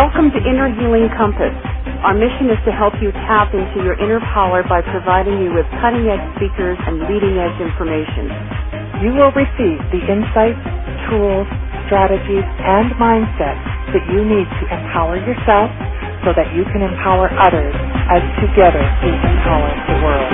Welcome to Inner Healing Compass. Our mission is to help you tap into your inner power by providing you with cutting-edge speakers and leading-edge information. You will receive the insights, tools, strategies, and mindsets that you need to empower yourself so that you can empower others as together we empower the world.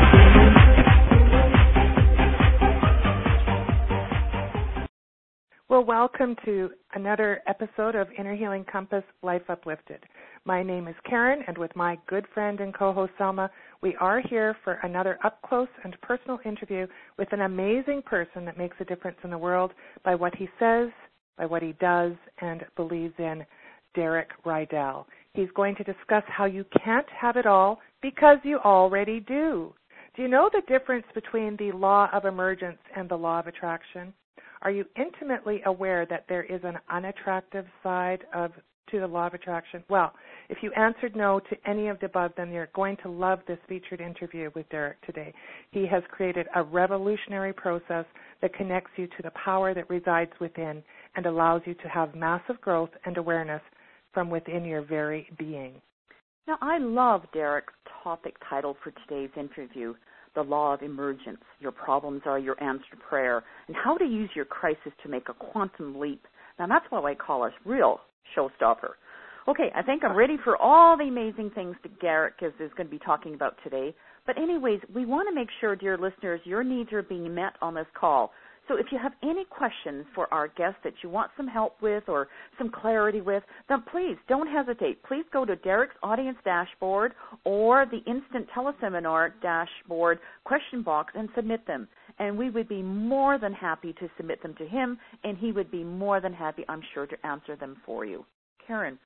Well, welcome to another episode of Inner Healing Compass Life Uplifted. My name is Karen, and with my good friend and co-host Selma, we are here for another up-close and personal interview with an amazing person that makes a difference in the world by what he says, by what he does, and believes in, Derek Rydell. He's going to discuss how you can't have it all because you already do. Do you know the difference between the law of emergence and the law of attraction? Are you intimately aware that there is an unattractive side to the law of attraction? Well, if you answered no to any of the above, then you're going to love this featured interview with Derek today. He has created a revolutionary process that connects you to the power that resides within and allows you to have massive growth and awareness from within your very being. Now, I love Derek's topic title for today's interview, The Law of Emergence. Your problems are your answered prayer, and how to use your crisis to make a quantum leap. Now, that's what I call a real showstopper. Okay, I think I'm ready for all the amazing things that Derek is going to be talking about today. But anyways, we want to make sure, dear listeners, your needs are being met on this call. So if you have any questions for our guest that you want some help with or some clarity with, then please don't hesitate. Please go to Derek's audience dashboard or the instant teleseminar dashboard question box and submit them. And we would be more than happy to submit them to him, and he would be more than happy, I'm sure, to answer them for you. Karen.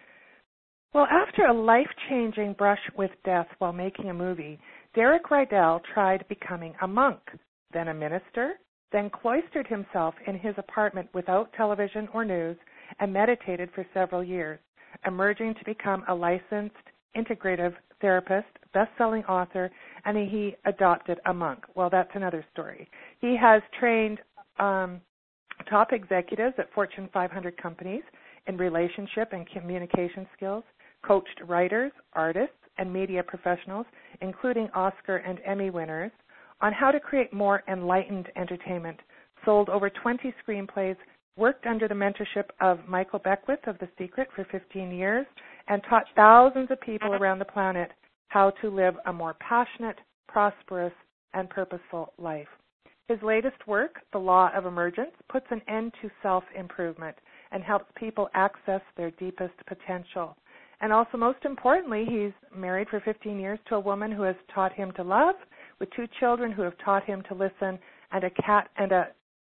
Well, after a life-changing brush with death while making a movie, Derek Rydell tried becoming a monk, then a minister, then cloistered himself in his apartment without television or news and meditated for several years, emerging to become a licensed integrative therapist, best-selling author, and he adopted a monk. Well, that's another story. He has trained top executives at Fortune 500 companies in relationship and communication skills, coached writers, artists, and media professionals, including Oscar and Emmy winners, on how to create more enlightened entertainment, sold over 20 screenplays, worked under the mentorship of Michael Beckwith of The Secret for 15 years, and taught thousands of people around the planet how to live a more passionate, prosperous, and purposeful life. His latest work, The Law of Emergence, puts an end to self-improvement and helps people access their deepest potential. And also, most importantly, he's married for 15 years to a woman who has taught him to love, with 2 children who have taught him to listen, and a cat and a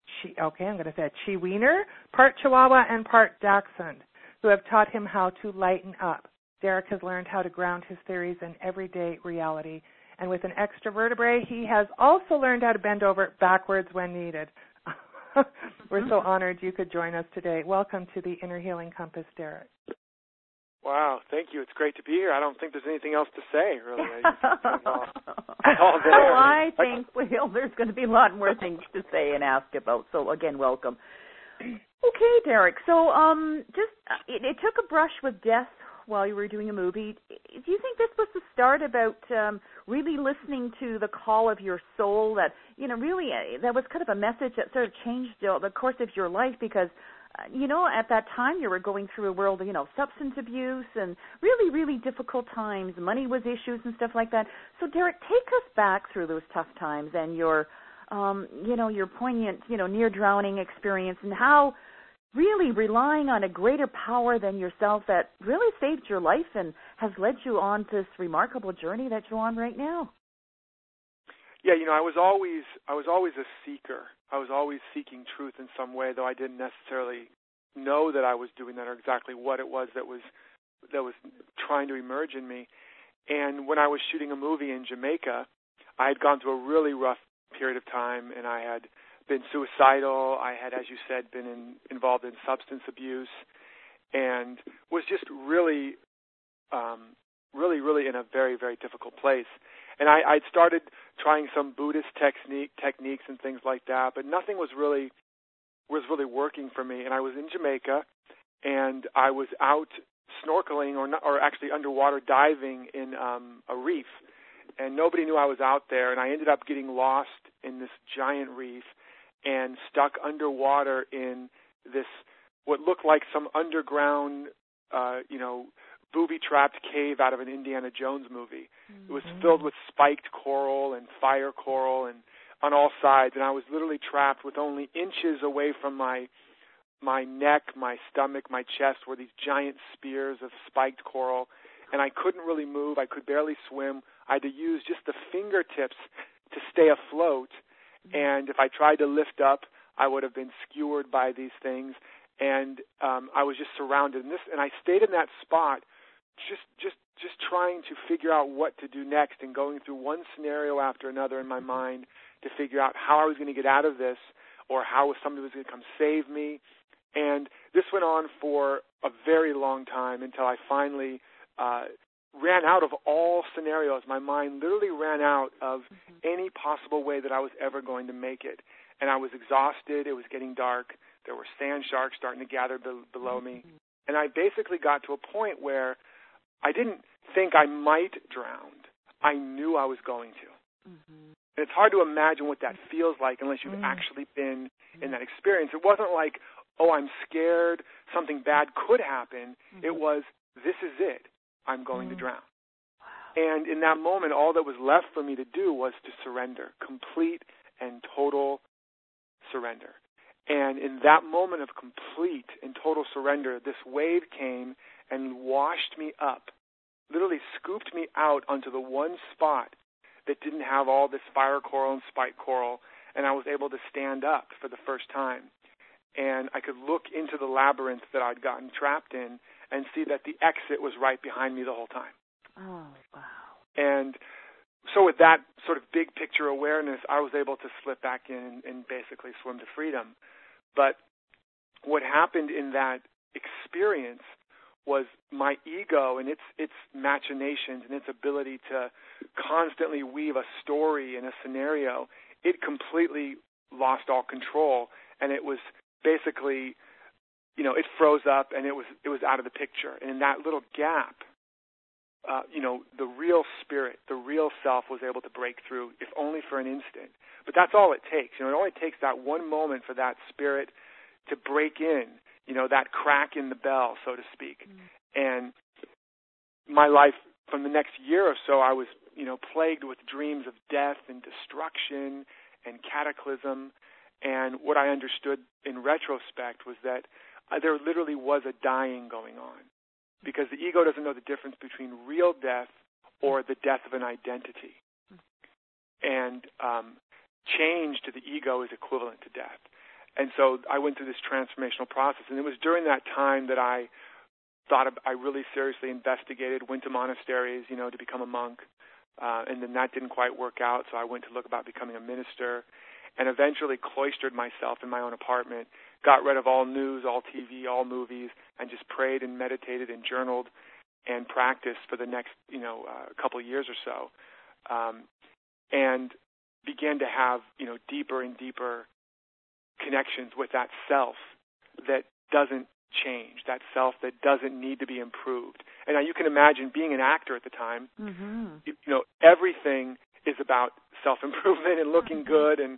Chiweenier, part Chihuahua and part Dachshund, who have taught him how to lighten up. Derek has learned how to ground his theories in everyday reality. And with an extra vertebrae, he has also learned how to bend over backwards when needed. We're so honored you could join us today. Welcome to the Inner Healing Compass, Derek. Wow, thank you. It's great to be here. I don't think there's anything else to say, really. I think there's going to be a lot more things to say and ask about. So, again, welcome. Okay, Derek. So, it took a brush with death while you were doing a movie. Do you think this was the start about really listening to the call of your soul that, really that was kind of a message that sort of changed the course of your life because, at that time you were going through a world of, substance abuse and really, really difficult times. Money was issues and stuff like that. So, Derek, take us back through those tough times and your poignant, near-drowning experience and how really relying on a greater power than yourself that really saved your life and has led you on this remarkable journey that you're on right now. Yeah, I was always a seeker. I was always seeking truth in some way, though I didn't necessarily know that I was doing that or exactly what it was that was trying to emerge in me. And when I was shooting a movie in Jamaica, I had gone through a really rough period of time, and I had been suicidal. I had, as you said, been involved in substance abuse, and was just really in a very, very difficult place. And I'd started trying some Buddhist techniques and things like that, but nothing was really working for me. And I was in Jamaica, and I was out snorkeling or actually underwater diving in a reef, and nobody knew I was out there, and I ended up getting lost in this giant reef and stuck underwater in this what looked like some underground, booby-trapped cave out of an Indiana Jones movie. Mm-hmm. It was filled with spiked coral and fire coral and on all sides, and I was literally trapped with only inches away from my neck, my stomach, my chest were these giant spears of spiked coral, and I couldn't really move. I could barely swim. I had to use just the fingertips to stay afloat, and if I tried to lift up, I would have been skewered by these things, and I was just surrounded in this, and I stayed in that spot just trying to figure out what to do next and going through one scenario after another in my mind to figure out how I was going to get out of this or how somebody was going to come save me. And this went on for a very long time until I finally ran out of all scenarios. My mind literally ran out of any possible way that I was ever going to make it. And I was exhausted. It was getting dark. There were sand sharks starting to gather below me. And I basically got to a point where I didn't think I might drown. I knew I was going to. Mm-hmm. And it's hard to imagine what that feels like unless you've actually been in that experience. It wasn't like, oh, I'm scared, something bad could happen. Mm-hmm. It was, this is it. I'm going to drown. And in that moment, all that was left for me to do was to surrender, complete and total surrender. And in that moment of complete and total surrender, this wave came and washed me up, literally scooped me out onto the one spot that didn't have all this fire coral and spike coral, and I was able to stand up for the first time. And I could look into the labyrinth that I'd gotten trapped in and see that the exit was right behind me the whole time. Oh, wow. And so with that sort of big picture awareness, I was able to slip back in and basically swim to freedom. But what happened in that experience was my ego and its machinations and its ability to constantly weave a story in a scenario, it completely lost all control, and it was basically, it froze up and it was out of the picture. And in that little gap, the real spirit, the real self was able to break through, if only for an instant. But that's all it takes. It only takes that one moment for that spirit to break in, that crack in the bell, so to speak. And my life, from the next year or so, I was, plagued with dreams of death and destruction and cataclysm. And what I understood in retrospect was that there literally was a dying going on, because the ego doesn't know the difference between real death or the death of an identity. And change to the ego is equivalent to death. And so I went through this transformational process, and it was during that time that I thought I really seriously investigated, went to monasteries, to become a monk, and then that didn't quite work out, so I went to look about becoming a minister, and eventually cloistered myself in my own apartment, got rid of all news, all TV, all movies, and just prayed and meditated and journaled and practiced for the next, couple of years or so, and began to have, deeper and deeper connections with that self that doesn't change, that self that doesn't need to be improved. And now you can imagine being an actor at the time, everything is about self-improvement and looking good and,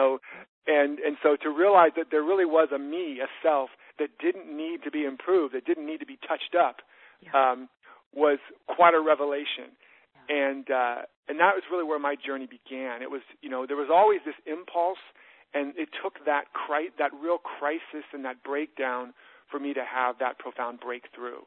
and so to realize that there really was a me, a self that didn't need to be improved, that didn't need to be touched up, was quite a revelation. And that was really where my journey began. It was, there was always this impulse, and it took that real crisis and that breakdown for me to have that profound breakthrough.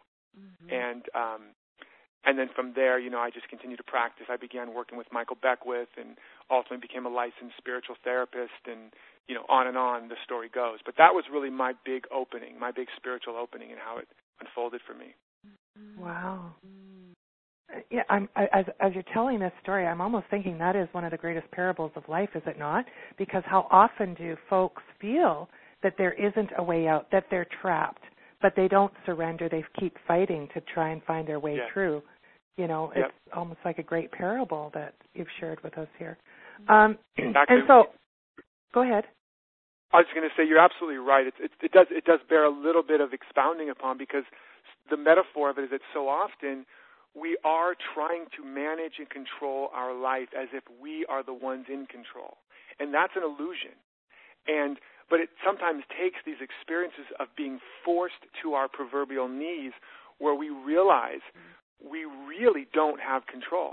And then from there, I just continued to practice. I began working with Michael Beckwith and ultimately became a licensed spiritual therapist, and, on the story goes. But that was really my big opening, my big spiritual opening, and how it unfolded for me. Wow. Yeah, as you're telling this story, I'm almost thinking that is one of the greatest parables of life, is it not? Because how often do folks feel that there isn't a way out, that they're trapped, but they don't surrender. They keep fighting to try and find their way through. It's almost like a great parable that you've shared with us here. And so, go ahead. I was going to say you're absolutely right. It does bear a little bit of expounding upon, because the metaphor of it is that so often we are trying to manage and control our life as if we are the ones in control, and that's an illusion. But it sometimes takes these experiences of being forced to our proverbial knees, where we realize we really don't have control,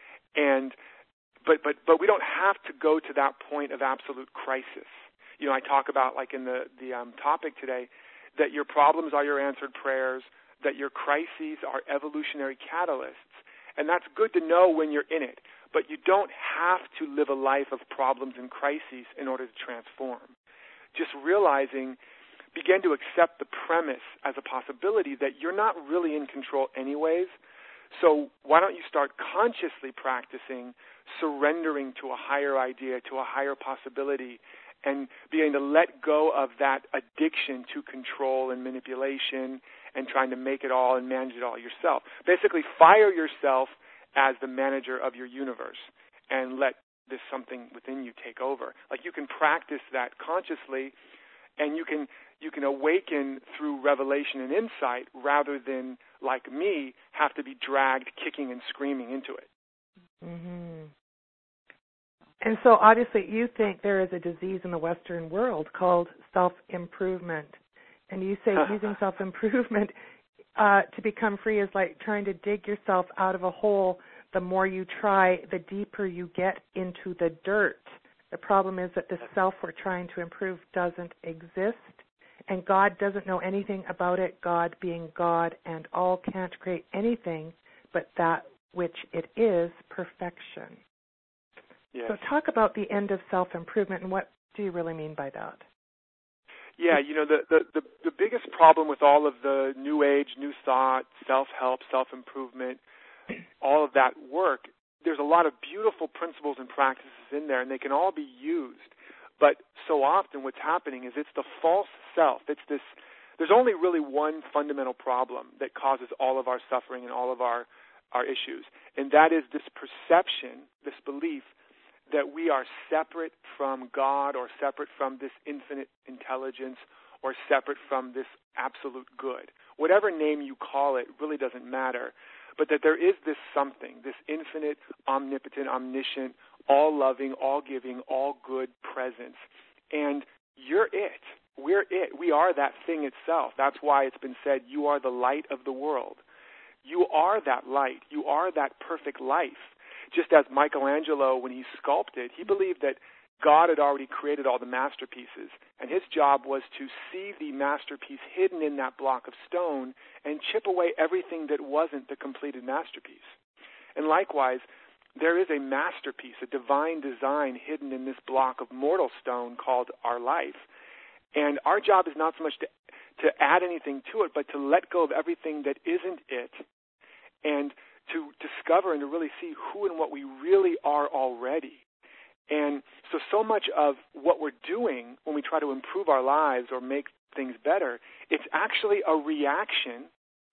but we don't have to go to that point of absolute crisis. You know, I talk about, like in the topic today, that your problems are your answered prayers, that your crises are evolutionary catalysts, and that's good to know when you're in it. But you don't have to live a life of problems and crises in order to transform. Just realizing, begin to accept the premise as a possibility that you're not really in control anyways. So why don't you start consciously practicing surrendering to a higher idea, to a higher possibility, and beginning to let go of that addiction to control and manipulation and trying to make it all and manage it all yourself. Basically, fire yourself as the manager of your universe and let this something within you take over. Like, you can practice that consciously, and you can awaken through revelation and insight rather than, like me, have to be dragged kicking and screaming into it. Mm-hmm. And so obviously you think there is a disease in the Western world called self-improvement. And you say using self-improvement to become free is like trying to dig yourself out of a hole. The more you try, the deeper you get into the dirt. The problem is that the self we're trying to improve doesn't exist, and God doesn't know anything about it, God being God and all, can't create anything but that which it is, perfection. Yes. So talk about the end of self-improvement, and what do you really mean by that? Yeah, you know, the biggest problem with all of the New Age, New Thought, self-help, self-improvement, all of that work, there's a lot of beautiful principles and practices in there, and they can all be used. But so often what's happening is it's the false self. It's this. There's only really one fundamental problem that causes all of our suffering and all of our issues, and that is this perception, this belief that we are separate from God or separate from this infinite intelligence or separate from this absolute good. Whatever name you call it really doesn't matter, but that there is this something, this infinite, omnipotent, omniscient, all-loving, all-giving, all-good presence. And you're it. We're it. We are that thing itself. That's why it's been said, you are the light of the world. You are that light. You are that perfect life. Just as Michelangelo, when he sculpted, he believed that God had already created all the masterpieces, and his job was to see the masterpiece hidden in that block of stone and chip away everything that wasn't the completed masterpiece. And likewise, there is a masterpiece, a divine design hidden in this block of mortal stone called our life. And our job is not so much to add anything to it, but to let go of everything that isn't it, and to discover and to really see who and what we really are already. And so much of what we're doing when we try to improve our lives or make things better, it's actually a reaction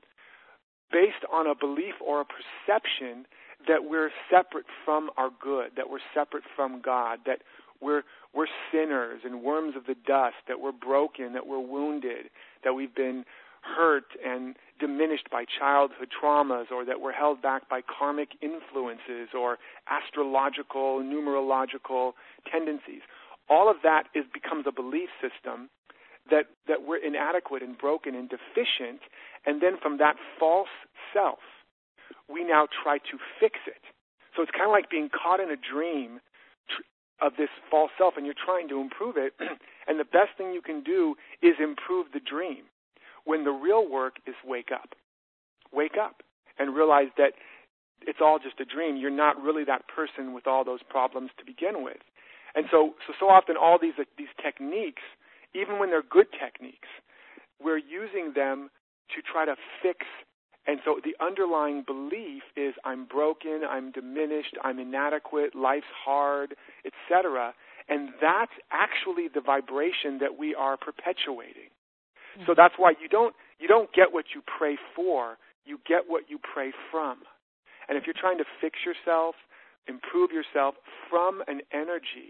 based on a belief or a perception that we're separate from our good, that we're separate from God, that we're sinners and worms of the dust, that we're broken, that we're wounded, that we've been hurt and diminished by childhood traumas, or that we're held back by karmic influences or astrological, numerological tendencies. All of that becomes a belief system that we're inadequate and broken and deficient, and then from that false self, we now try to fix it. So it's kind of like being caught in a dream of this false self, and you're trying to improve it, and the best thing you can do is improve the dream, when the real work is wake up. Wake up and realize that it's all just a dream. You're not really that person with all those problems to begin with. And so often all these techniques, even when they're good techniques, we're using them to try to fix. And so the underlying belief is I'm broken, I'm diminished, I'm inadequate, life's hard, etc. And that's actually the vibration that we are perpetuating. So that's why you don't get what you pray for, you get what you pray from. And if you're trying to fix yourself, improve yourself from an energy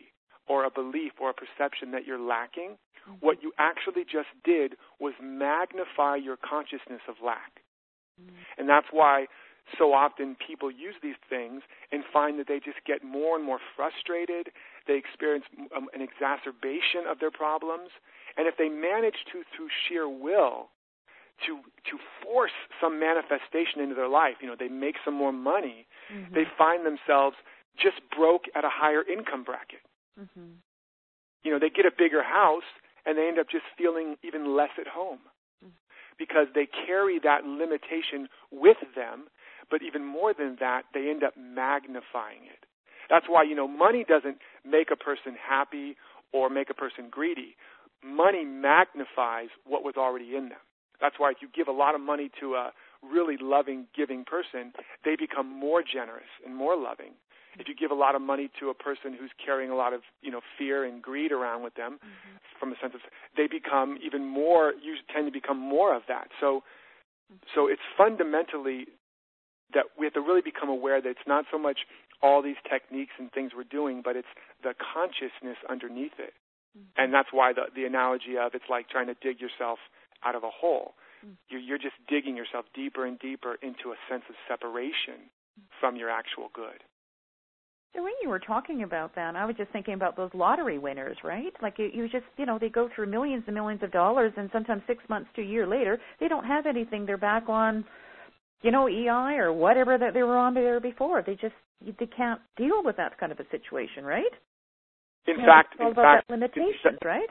or a belief or a perception that you're lacking, what you actually just did was magnify your consciousness of lack. And that's why so often people use these things and find that they just get more and more frustrated. They experience an exacerbation of their problems. And if they manage to, through sheer will, to force some manifestation into their life, they make some more money, they find themselves just broke at a higher income bracket. They get a bigger house and they end up just feeling even less at home because they carry that limitation with them, but even more than that, they end up magnifying it. That's why, money doesn't make a person happy or make a person greedy. Money magnifies what was already in them. That's why if you give a lot of money to a really loving, giving person, they become more generous and more loving. If you give a lot of money to a person who's carrying a lot of, fear and greed around with them, from a sense of, they become even more, you tend to become more of that. So it's fundamentally that we have to really become aware that it's not so much all these techniques and things we're doing, but it's the consciousness underneath it. And that's why the analogy of it's like trying to dig yourself out of a hole. You're just digging yourself deeper and deeper into a sense of separation from your actual good. So when you were talking about that, I was just thinking about those lottery winners, right? Like you just, they go through millions and millions of dollars, and sometimes 6 months to a year later, they don't have anything. They're back on, EI or whatever that they were on there before. They can't deal with that kind of a situation, right? In fact, that limitations, right?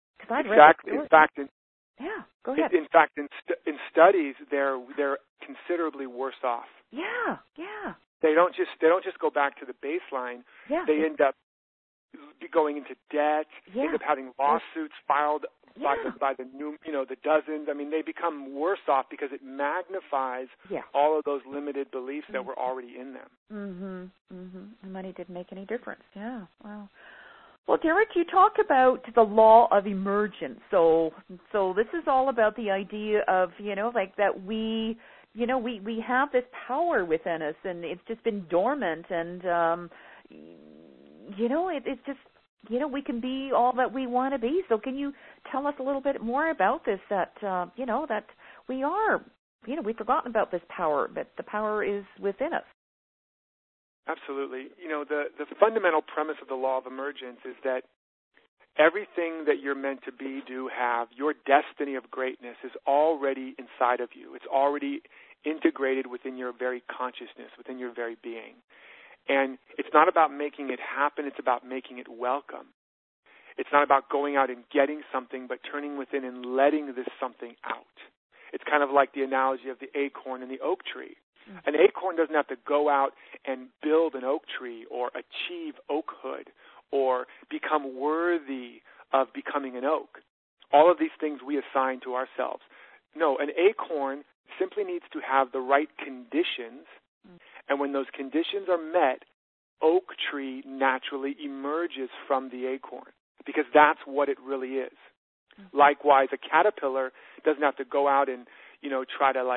Yeah, go ahead. In fact, in studies, they're considerably worse off. Yeah. They don't just go back to the baseline. Yeah. They end up going into debt. They end up having lawsuits filed by the new, the dozens. I mean, they become worse off because it magnifies all of those limited beliefs that were already in them. The money didn't make any difference. Yeah. Wow. Well, Derek, you talk about the law of emergence. So this is all about the idea of, that we have this power within us, and it's just been dormant, and it's just, we can be all that we want to be. So can you tell us a little bit more about this, that that we are, we've forgotten about this power, but the power is within us. Absolutely. The fundamental premise of the law of emergence is that everything that you're meant to be, do, have, your destiny of greatness is already inside of you. It's already integrated within your very consciousness, within your very being. And it's not about making it happen, it's about making it welcome. It's not about going out and getting something, but turning within and letting this something out. It's kind of like the analogy of the acorn and the oak tree. An acorn doesn't have to go out and build an oak tree or achieve oakhood or become worthy of becoming an oak. All of these things we assign to ourselves. No, an acorn simply needs to have the right conditions, and when those conditions are met, oak tree naturally emerges from the acorn, because that's what it really is. Likewise, a caterpillar doesn't have to go out and, try to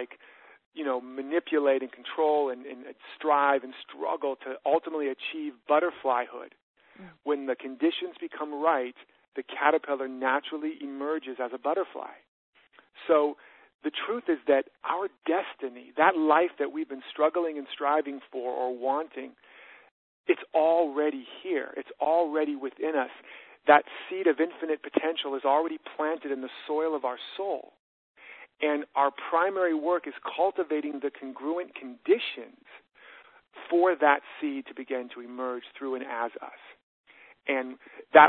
manipulate and control and strive and struggle to ultimately achieve butterflyhood. When the conditions become right, the caterpillar naturally emerges as a butterfly. So the truth is that our destiny, that life that we've been struggling and striving for or wanting, it's already here. It's already within us. That seed of infinite potential is already planted in the soil of our soul. And our primary work is cultivating the congruent conditions for that seed to begin to emerge through and as us. And that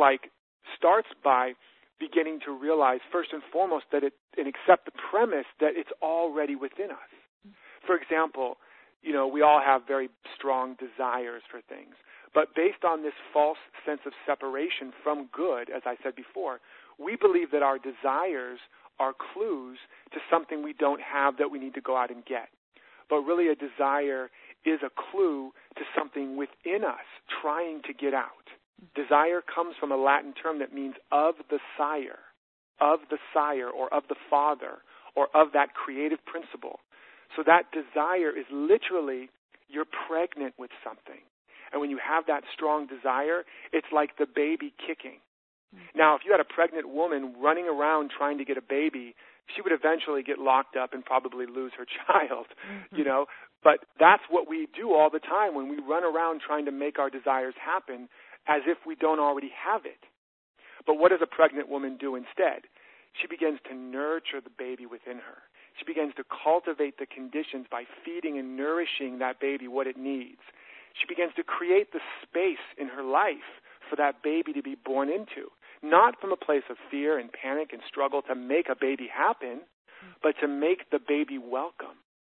starts by beginning to realize, first and foremost, and accept the premise that it's already within us. For example, we all have very strong desires for things. But based on this false sense of separation from good, as I said before, we believe that our desires are clues to something we don't have that we need to go out and get. But really a desire is a clue to something within us trying to get out. Desire comes from a Latin term that means of the sire or of the father or of that creative principle. So that desire is literally you're pregnant with something. And when you have that strong desire, it's like the baby kicking. Now, if you had a pregnant woman running around trying to get a baby, she would eventually get locked up and probably lose her child, you know. But that's what we do all the time when we run around trying to make our desires happen as if we don't already have it. But what does a pregnant woman do instead? She begins to nurture the baby within her. She begins to cultivate the conditions by feeding and nourishing that baby what it needs. She begins to create the space in her life for that baby to be born into, not from a place of fear and panic and struggle to make a baby happen, but to make the baby welcome.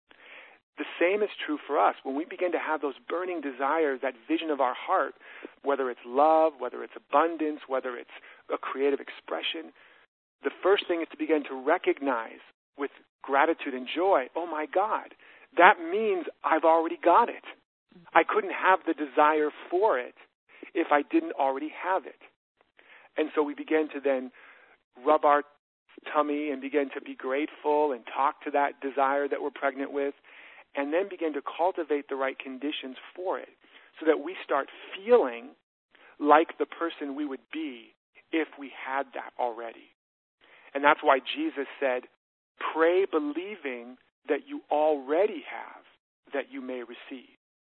The same is true for us. When we begin to have those burning desires, that vision of our heart, whether it's love, whether it's abundance, whether it's a creative expression, the first thing is to begin to recognize with gratitude and joy, oh my God, that means I've already got it. I couldn't have the desire for it if I didn't already have it. And so we begin to then rub our tummy and begin to be grateful and talk to that desire that we're pregnant with, and then begin to cultivate the right conditions for it so that we start feeling like the person we would be if we had that already. And that's why Jesus said, pray believing that you already have, that you may receive.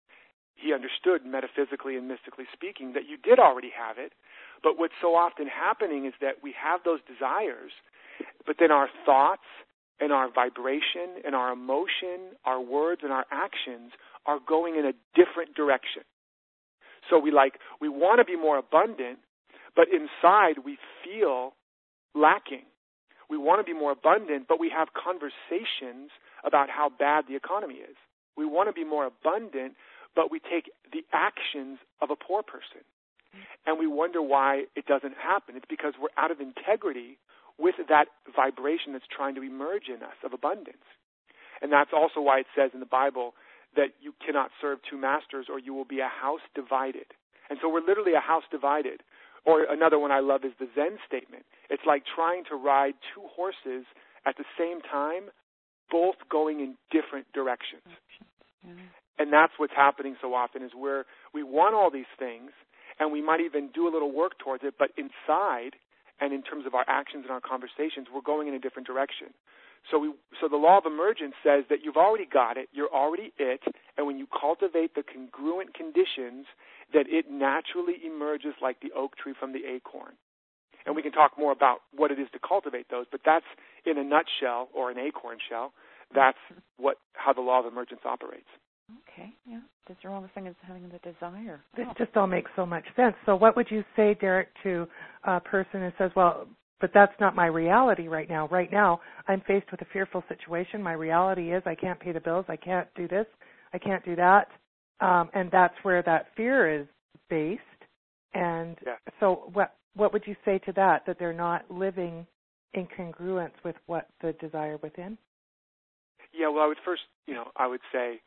He understood, metaphysically and mystically speaking, that you did already have it. But what's so often happening is that we have those desires, but then our thoughts and our vibration and our emotion, our words and our actions are going in a different direction. So we want to be more abundant, but inside we feel lacking. We want to be more abundant, but we have conversations about how bad the economy is. We want to be more abundant, but we take the actions of a poor person. And we wonder why it doesn't happen. It's because we're out of integrity with that vibration that's trying to emerge in us of abundance. And that's also why it says in the Bible that you cannot serve two masters or you will be a house divided. And so we're literally a house divided. Or another one I love is the Zen statement. It's like trying to ride two horses at the same time, both going in different directions. And that's what's happening so often is where we want all these things, and we might even do a little work towards it, but inside and in terms of our actions and our conversations, we're going in a different direction. So the law of emergence says that you've already got it, you're already it, and when you cultivate the congruent conditions, that it naturally emerges like the oak tree from the acorn. And we can talk more about what it is to cultivate those, but that's in a nutshell, or an acorn shell, that's how the law of emergence operates. Okay, yeah. That's the wrong thing is having the desire. This just all makes so much sense. So what would you say, Derek, to a person who says, well, but that's not my reality right now. Right now, I'm faced with a fearful situation. My reality is I can't pay the bills. I can't do this. I can't do that. And that's where that fear is based. And so what would you say to that they're not living in congruence with what the desire within? Yeah, well, I would first, I would say,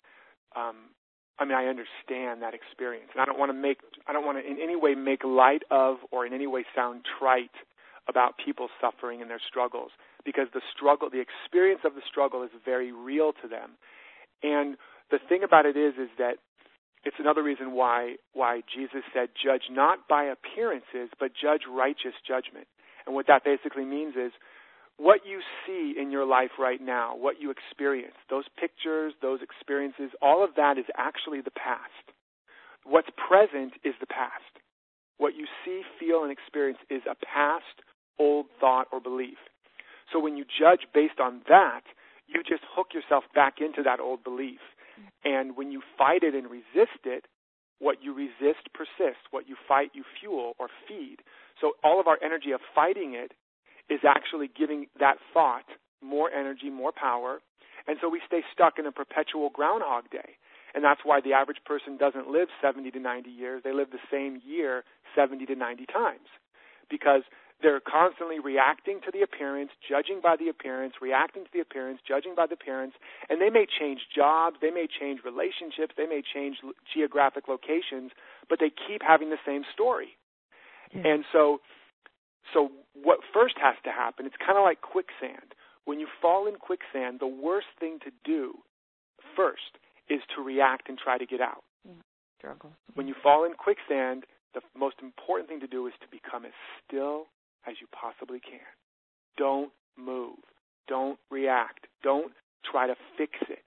I understand that experience, and I don't want to in any way make light of or in any way sound trite about people suffering and their struggles, because the experience of the struggle is very real to them. And the thing about it is that it's another reason why Jesus said, judge not by appearances, but judge righteous judgment. And what that basically means is what you see in your life right now, what you experience, those pictures, those experiences, all of that is actually the past. What's present is the past. What you see, feel, and experience is a past, old thought or belief. So when you judge based on that, you just hook yourself back into that old belief. And when you fight it and resist it, what you resist persists. What you fight, you fuel or feed. So all of our energy of fighting it is actually giving that thought more energy, more power. And so we stay stuck in a perpetual Groundhog Day. And that's why the average person doesn't live 70 to 90 years. They live the same year 70 to 90 times because they're constantly reacting to the appearance, judging by the appearance, reacting to the appearance, judging by the appearance. And they may change jobs, they may change relationships, they may change geographic locations, but they keep having the same story. Yeah. And so what first has to happen, it's kind of like quicksand. When you fall in quicksand, the worst thing to do first is to react and try to get out. Struggle. When you fall in quicksand, the most important thing to do is to become as still as you possibly can. Don't move. Don't react. Don't try to fix it.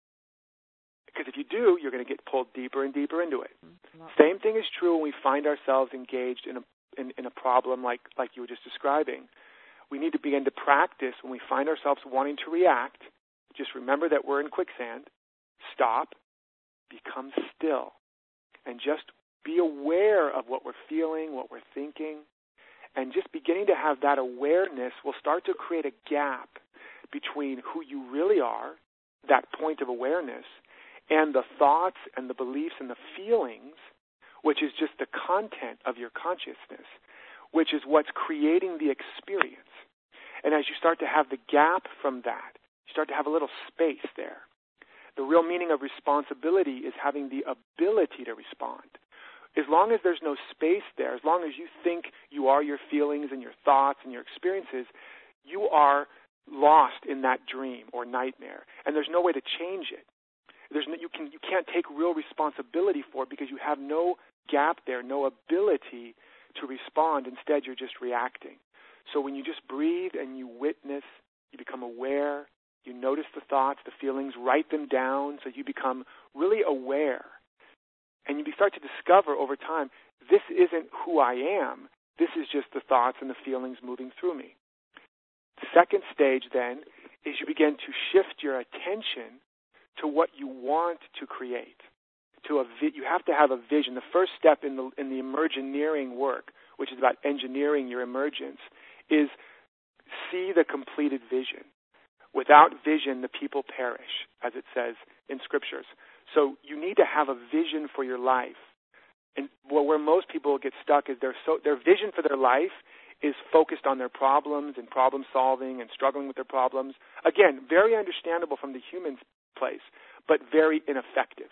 Because if you do, you're going to get pulled deeper and deeper into it. Same thing is true when we find ourselves engaged in a problem like you were just describing. We need to begin to practice when we find ourselves wanting to react. Just remember that we're in quicksand. Stop. Become still. And just be aware of what we're feeling, what we're thinking. And just beginning to have that awareness will start to create a gap between who you really are, that point of awareness, and the thoughts and the beliefs and the feelings, which is just the content of your consciousness, which is what's creating the experience. And as you start to have the gap from that, you start to have a little space there. The real meaning of responsibility is having the ability to respond. As long as there's no space there, as long as you think you are your feelings and your thoughts and your experiences, you are lost in that dream or nightmare, and there's no way to change it. You can't take real responsibility for it because you have no gap there, no ability to respond. Instead, you're just reacting. So when you just breathe and you witness, you become aware, you notice the thoughts, the feelings, write them down so you become really aware. And you start to discover over time, this isn't who I am. This is just the thoughts and the feelings moving through me. The second stage then is you begin to shift your attention to what you want to create. You have to have a vision. The first step in the emergineering work, which is about engineering your emergence, is see the completed vision. Without vision, the people perish, as it says in scriptures. So you need to have a vision for your life. And where most people get stuck is their vision for their life is focused on their problems and problem solving and struggling with their problems. Again, very understandable from the human place, but very ineffective.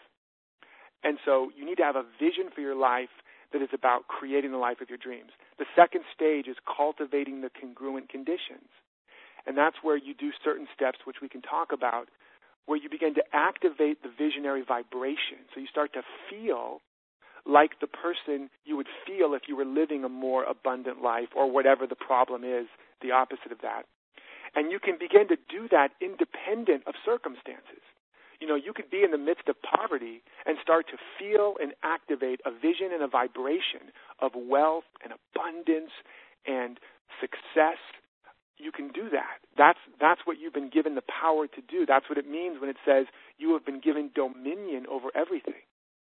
And so you need to have a vision for your life that is about creating the life of your dreams. The second stage is cultivating the congruent conditions. And that's where you do certain steps, which we can talk about, where you begin to activate the visionary vibration. So you start to feel like the person you would feel if you were living a more abundant life, or whatever the problem is, the opposite of that. And you can begin to do that independent of circumstances. You could be in the midst of poverty and start to feel and activate a vision and a vibration of wealth and abundance and success. You can do that. That's what you've been given the power to do. That's what it means when it says you have been given dominion over everything.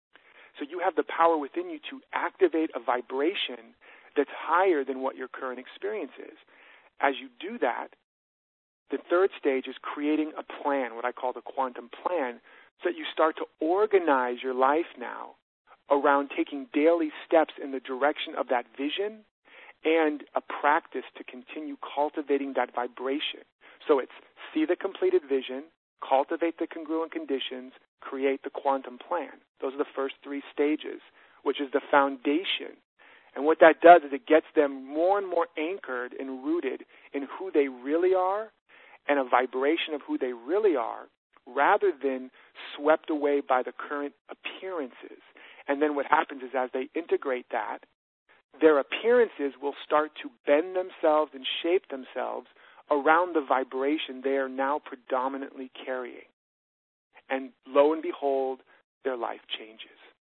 So you have the power within you to activate a vibration that's higher than what your current experience is. As you do that, the third stage is creating a plan, what I call the quantum plan, so that you start to organize your life now around taking daily steps in the direction of that vision and a practice to continue cultivating that vibration. So it's see the completed vision, cultivate the congruent conditions, create the quantum plan. Those are the first three stages, which is the foundation. And what that does is it gets them more and more anchored and rooted in who they really are and a vibration of who they really are, rather than swept away by the current appearances. And then what happens is as they integrate that, their appearances will start to bend themselves and shape themselves around the vibration they are now predominantly carrying. And lo and behold, their life changes.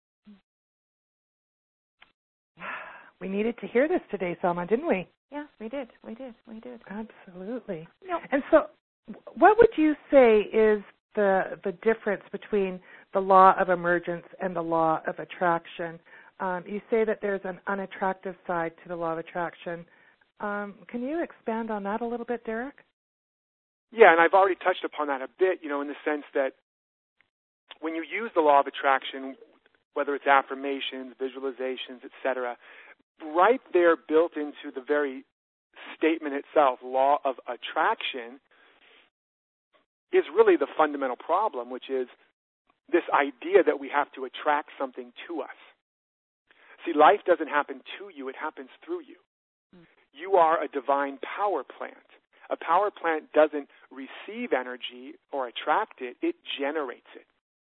We needed to hear this today, Selma, didn't we? Yeah, we did. Absolutely. Yep. And so what would you say is the difference between the law of emergence and the law of attraction? You say that there's an unattractive side to the law of attraction. Can you expand on that a little bit, Derek? Yeah, and I've already touched upon that a bit, in the sense that when you use the law of attraction, whether it's affirmations, visualizations, etc., right there built into the very statement itself, law of attraction, is really the fundamental problem, which is this idea that we have to attract something to us. See, life doesn't happen to you, it happens through you. You are a divine power plant. A power plant doesn't receive energy or attract it, it generates it.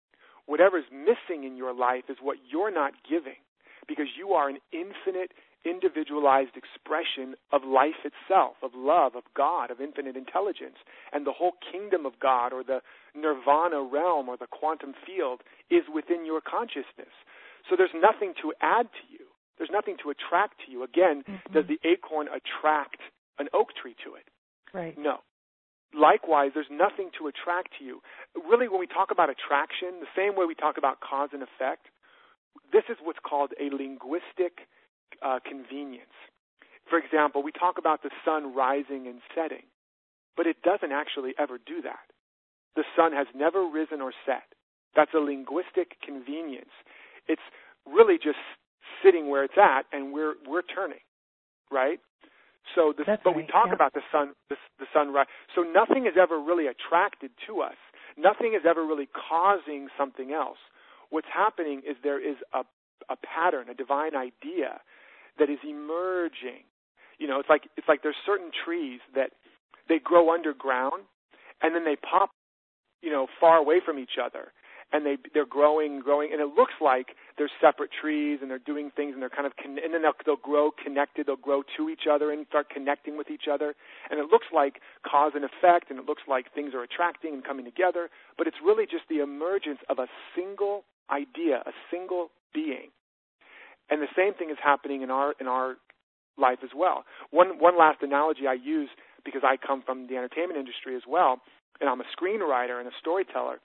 whatever's missing in your life is what you're not giving, because you are an infinite, individualized expression of life itself, of love, of God, of infinite intelligence. And the whole kingdom of God, or the nirvana realm, or the quantum field is within your consciousness. So there's nothing to add to you. There's nothing to attract to you. Again, does the acorn attract an oak tree to it? Right. No. Likewise, there's nothing to attract to you. Really, when we talk about attraction, the same way we talk about cause and effect, this is what's called a linguistic convenience. For example, we talk about the sun rising and setting, but it doesn't actually ever do that. The sun has never risen or set. That's a linguistic convenience. It's really just sitting where it's at, and we're turning, right? So, but we talk about the sunrise. So nothing is ever really attracted to us. Nothing is ever really causing something else. What's happening is there is a pattern, a divine idea that is emerging. You know, it's like there's certain trees that they grow underground, and then they pop, you know, far away from each other. And they're growing, and it looks like they're separate trees, and they're doing things, and they're kind of, and then they'll grow connected. They'll grow to each other and start connecting with each other. And it looks like cause and effect, and it looks like things are attracting and coming together. But it's really just the emergence of a single idea, a single being. And the same thing is happening in our life as well. One last analogy I use, because I come from the entertainment industry as well, and I'm a screenwriter and a storyteller.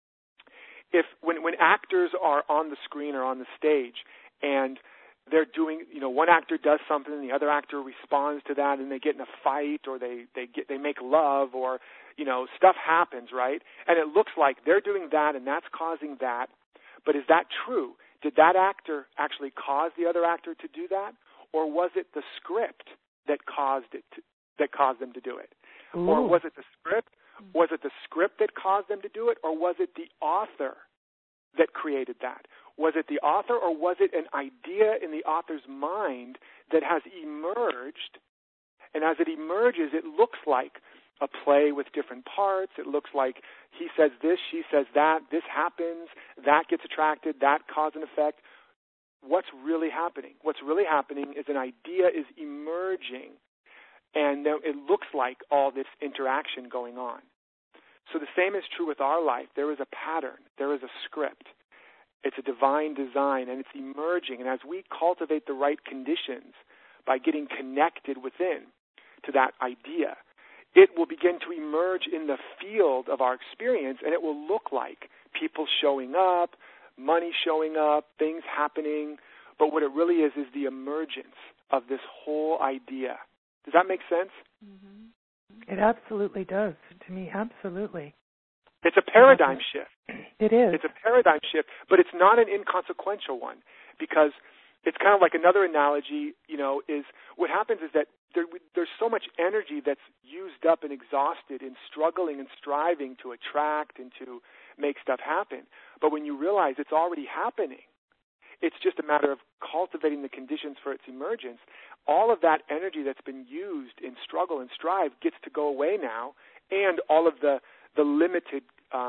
If when actors are on the screen or on the stage and they're doing, you know, one actor does something and the other actor responds to that, and they get in a fight, or they make love, or, you know, stuff happens, right? And it looks like they're doing that and that's causing that. But is that true? Did that actor actually cause the other actor to do that, or was it the script that caused them to do it? Ooh. Or was it the script? Was it the script that caused them to do it, or was it the author that created that? Was it the author, or was it an idea in the author's mind that has emerged? And as it emerges, it looks like a play with different parts. It looks like he says this, she says that, this happens, that gets attracted, that cause and effect. What's really happening? What's really happening is an idea is emerging, and it looks like all this interaction going on. So the same is true with our life. There is a pattern. There is a script. It's a divine design, and it's emerging. And as we cultivate the right conditions by getting connected within to that idea, it will begin to emerge in the field of our experience, and it will look like people showing up, money showing up, things happening. But what it really is the emergence of this whole idea. Does that make sense? Mm-hmm. It absolutely does, to me, absolutely. It's a paradigm shift. It is. It's a paradigm shift, but it's not an inconsequential one, because it's kind of like another analogy, you know, is what happens is that there's so much energy that's used up and exhausted in struggling and striving to attract and to make stuff happen. But when you realize it's already happening, it's just a matter of cultivating the conditions for its emergence. All of that energy that's been used in struggle and strive gets to go away now, and all of the limited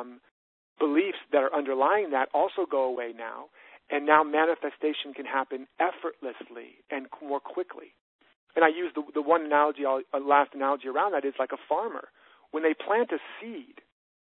beliefs that are underlying that also go away now, and now manifestation can happen effortlessly and more quickly. And I use the one analogy, last analogy around that is like a farmer. When they plant a seed,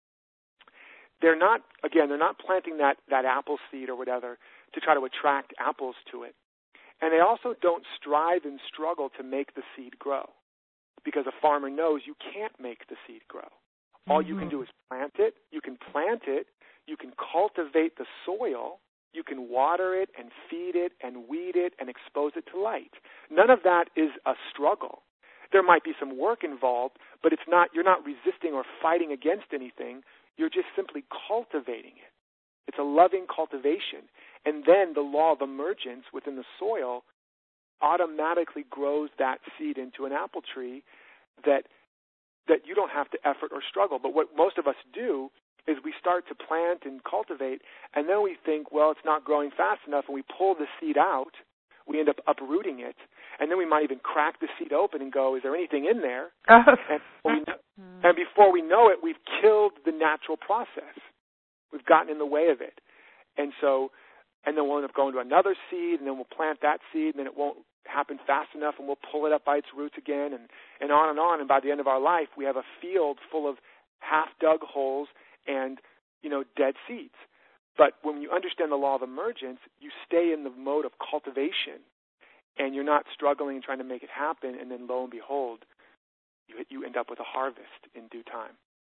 they're not planting that apple seed or whatever to try to attract apples to it. And they also don't strive and struggle to make the seed grow, because a farmer knows you can't make the seed grow. All you can do is plant it. You can plant it. You can cultivate the soil. You can water it and feed it and weed it and expose it to light. None of that is a struggle. There might be some work involved, but it's not. You're not resisting or fighting against anything. You're just simply cultivating it. It's a loving cultivation. And then the law of emergence within the soil automatically grows that seed into an apple tree that you don't have to effort or struggle. But what most of us do is we start to plant and cultivate, and then we think, well, it's not growing fast enough, and we pull the seed out. We end up uprooting it, and then we might even crack the seed open and go, is there anything in there? And before we know it, we've killed the natural process. We've gotten in the way of it. And then we'll end up going to another seed, and then we'll plant that seed, and then it won't happen fast enough, and we'll pull it up by its roots again, and on and on. And by the end of our life, we have a field full of half-dug holes and, dead seeds. But when you understand the law of emergence, you stay in the mode of cultivation, and you're not struggling and trying to make it happen, and then lo and behold, you end up with a harvest in due time.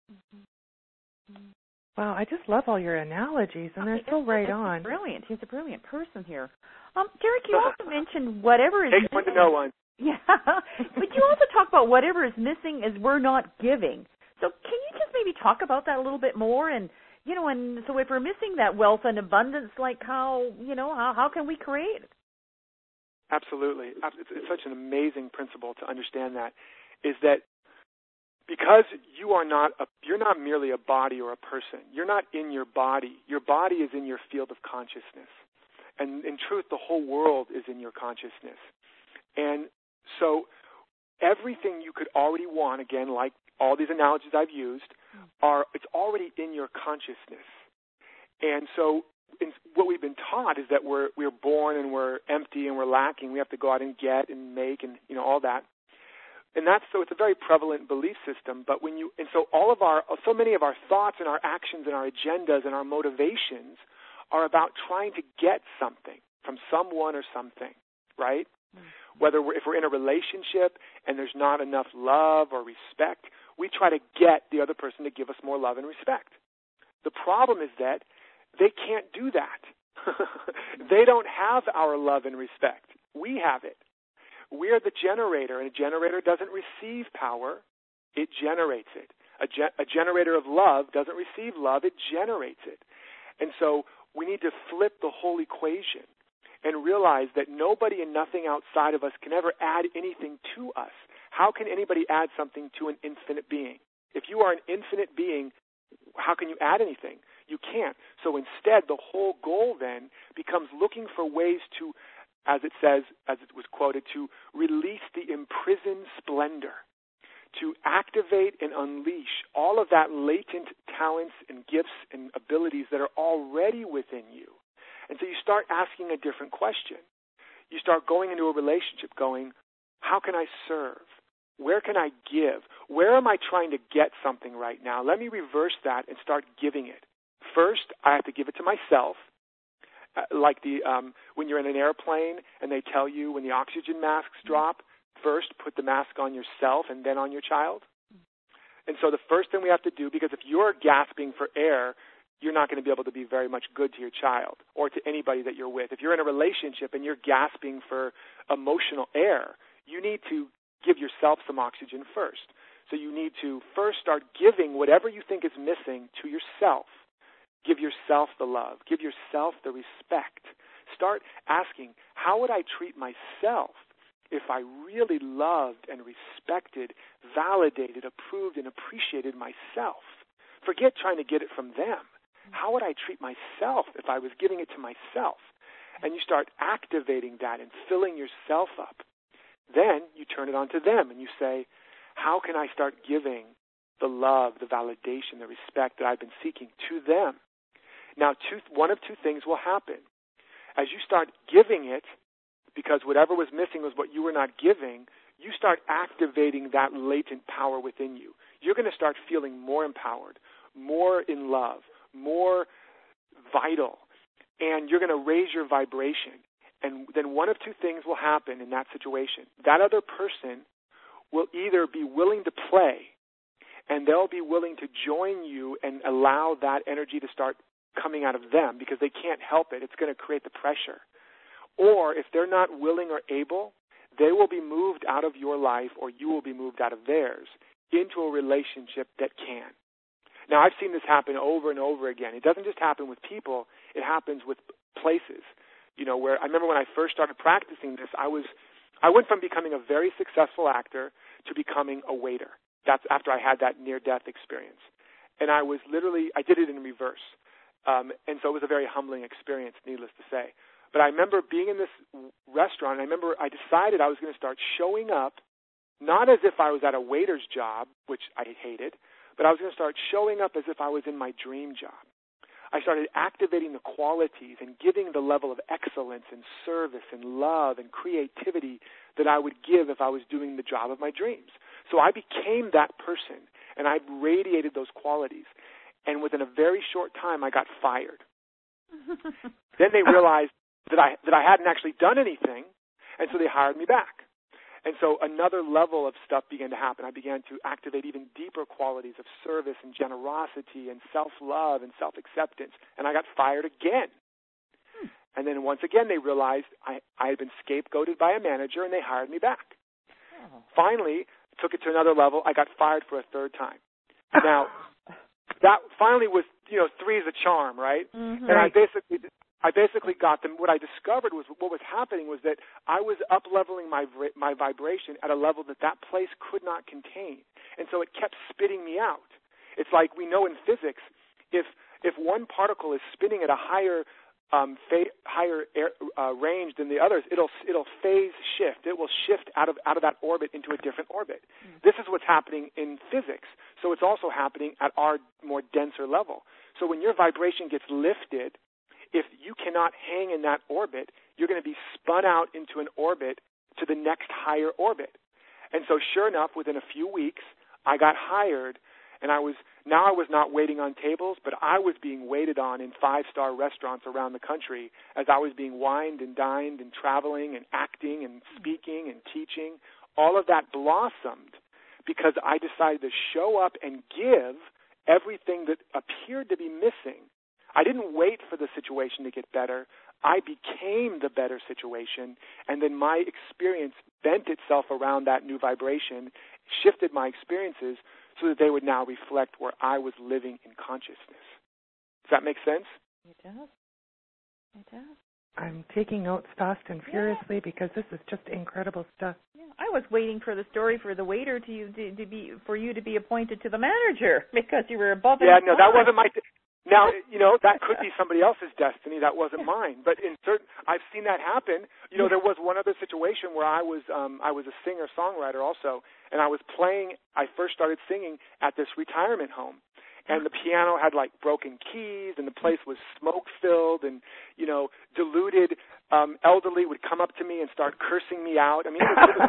Mm-hmm. Wow, I just love all your analogies, and they're so right on. Brilliant. He's a brilliant person here. Derek, you also mentioned whatever is missing. Take one to know one. Yeah, but you also talk about whatever is missing is we're not giving. So can you just maybe talk about that a little bit more? And and so if we're missing that wealth and abundance, like how can we create it? Absolutely. It's such an amazing principle to understand that, is that because you're not merely a body or a person. You're not in your body. Your body is in your field of consciousness. And in truth, the whole world is in your consciousness. And so everything you could already want, again, like all these analogies I've used, it's already in your consciousness. And so what we've been taught is that we're born and we're empty and we're lacking. We have to go out and get and make and all that. And so it's a very prevalent belief system. But so many of our thoughts and our actions and our agendas and our motivations are about trying to get something from someone or something, right? Mm-hmm. If we're in a relationship and there's not enough love or respect, we try to get the other person to give us more love and respect. The problem is that they can't do that. They don't have our love and respect. We have it. We are the generator, and a generator doesn't receive power. It generates it. A generator of love doesn't receive love. It generates it. And so we need to flip the whole equation and realize that nobody and nothing outside of us can ever add anything to us. How can anybody add something to an infinite being? If you are an infinite being, how can you add anything? You can't. So instead, the whole goal then becomes looking for ways to, as it says, as it was quoted, to release the imprisoned splendor, to activate and unleash all of that latent talents and gifts and abilities that are already within you. And so you start asking a different question. You start going into a relationship going, how can I serve? Where can I give? Where am I trying to get something right now? Let me reverse that and start giving it. First, I have to give it to myself. Like when you're in an airplane and they tell you when the oxygen masks drop, first put the mask on yourself and then on your child. And so the first thing we have to do, because if you're gasping for air, you're not going to be able to be very much good to your child or to anybody that you're with. If you're in a relationship and you're gasping for emotional air, you need to give yourself some oxygen first. So you need to first start giving whatever you think is missing to yourself. Give yourself the love. Give yourself the respect. Start asking, how would I treat myself if I really loved and respected, validated, approved, and appreciated myself? Forget trying to get it from them. How would I treat myself if I was giving it to myself? And you start activating that and filling yourself up. Then you turn it on to them and you say, how can I start giving the love, the validation, the respect that I've been seeking to them? Now, one of two things will happen. As you start giving it, because whatever was missing was what you were not giving, you start activating that latent power within you. You're going to start feeling more empowered, more in love, more vital, and you're going to raise your vibration. And then one of two things will happen in that situation. That other person will either be willing to play, and they'll be willing to join you and allow that energy to start coming out of them because they can't help it. It's going to create the pressure. Or if they're not willing or able, they will be moved out of your life or you will be moved out of theirs into a relationship that can. Now, I've seen this happen over and over again. It doesn't just happen with people. It happens with places. Where I remember when I first started practicing this, I went from becoming a very successful actor to becoming a waiter. That's after I had that near-death experience. And I did it in reverse. And so it was a very humbling experience, needless to say. But I remember being in this restaurant, and I remember I decided I was going to start showing up, not as if I was at a waiter's job, which I hated, but I was going to start showing up as if I was in my dream job. I started activating the qualities and giving the level of excellence and service and love and creativity that I would give if I was doing the job of my dreams. So I became that person, and I radiated those qualities. And within a very short time, I got fired. Then they realized that I hadn't actually done anything, and so they hired me back. And so another level of stuff began to happen. I began to activate even deeper qualities of service and generosity and self-love and self-acceptance, and I got fired again. And then once again they realized I had been scapegoated by a manager, and they hired me back. Finally, took it to another level. I got fired for a third time. Now, that finally was, 3 is a charm, right? Mm-hmm. And I basically got them. What I discovered was what was happening was that I was up-leveling my vibration at a level that place could not contain. And so it kept spitting me out. It's like we know in physics, if one particle is spinning at a higher range than the others, it'll phase shift. It will shift out of that orbit into a different orbit. This is what's happening in physics. So it's also happening at our more denser level. So when your vibration gets lifted, if you cannot hang in that orbit, you're going to be spun out into an orbit to the next higher orbit. And so sure enough, within a few weeks, I got hired, and I was not waiting on tables, but I was being waited on in 5-star restaurants around the country as I was being wined and dined and traveling and acting and speaking and teaching. All of that blossomed because I decided to show up and give everything that appeared to be missing. I didn't wait for the situation to get better. I became the better situation, and then my experience bent itself around that new vibration, shifted my experiences so that they would now reflect where I was living in consciousness. Does that make sense? It does. It does. I'm taking notes fast and furiously because this is just incredible stuff. Yeah. I was waiting for the story for the waiter to you to be appointed to the manager because you were above it. Yeah, no, that wasn't my... Now, that could be somebody else's destiny. That wasn't mine. But I've seen that happen. There was one other situation where I was a singer-songwriter also, and I first started singing at this retirement home. And the piano had broken keys, and the place was smoke-filled, and, deluded elderly would come up to me and start cursing me out. I mean, it was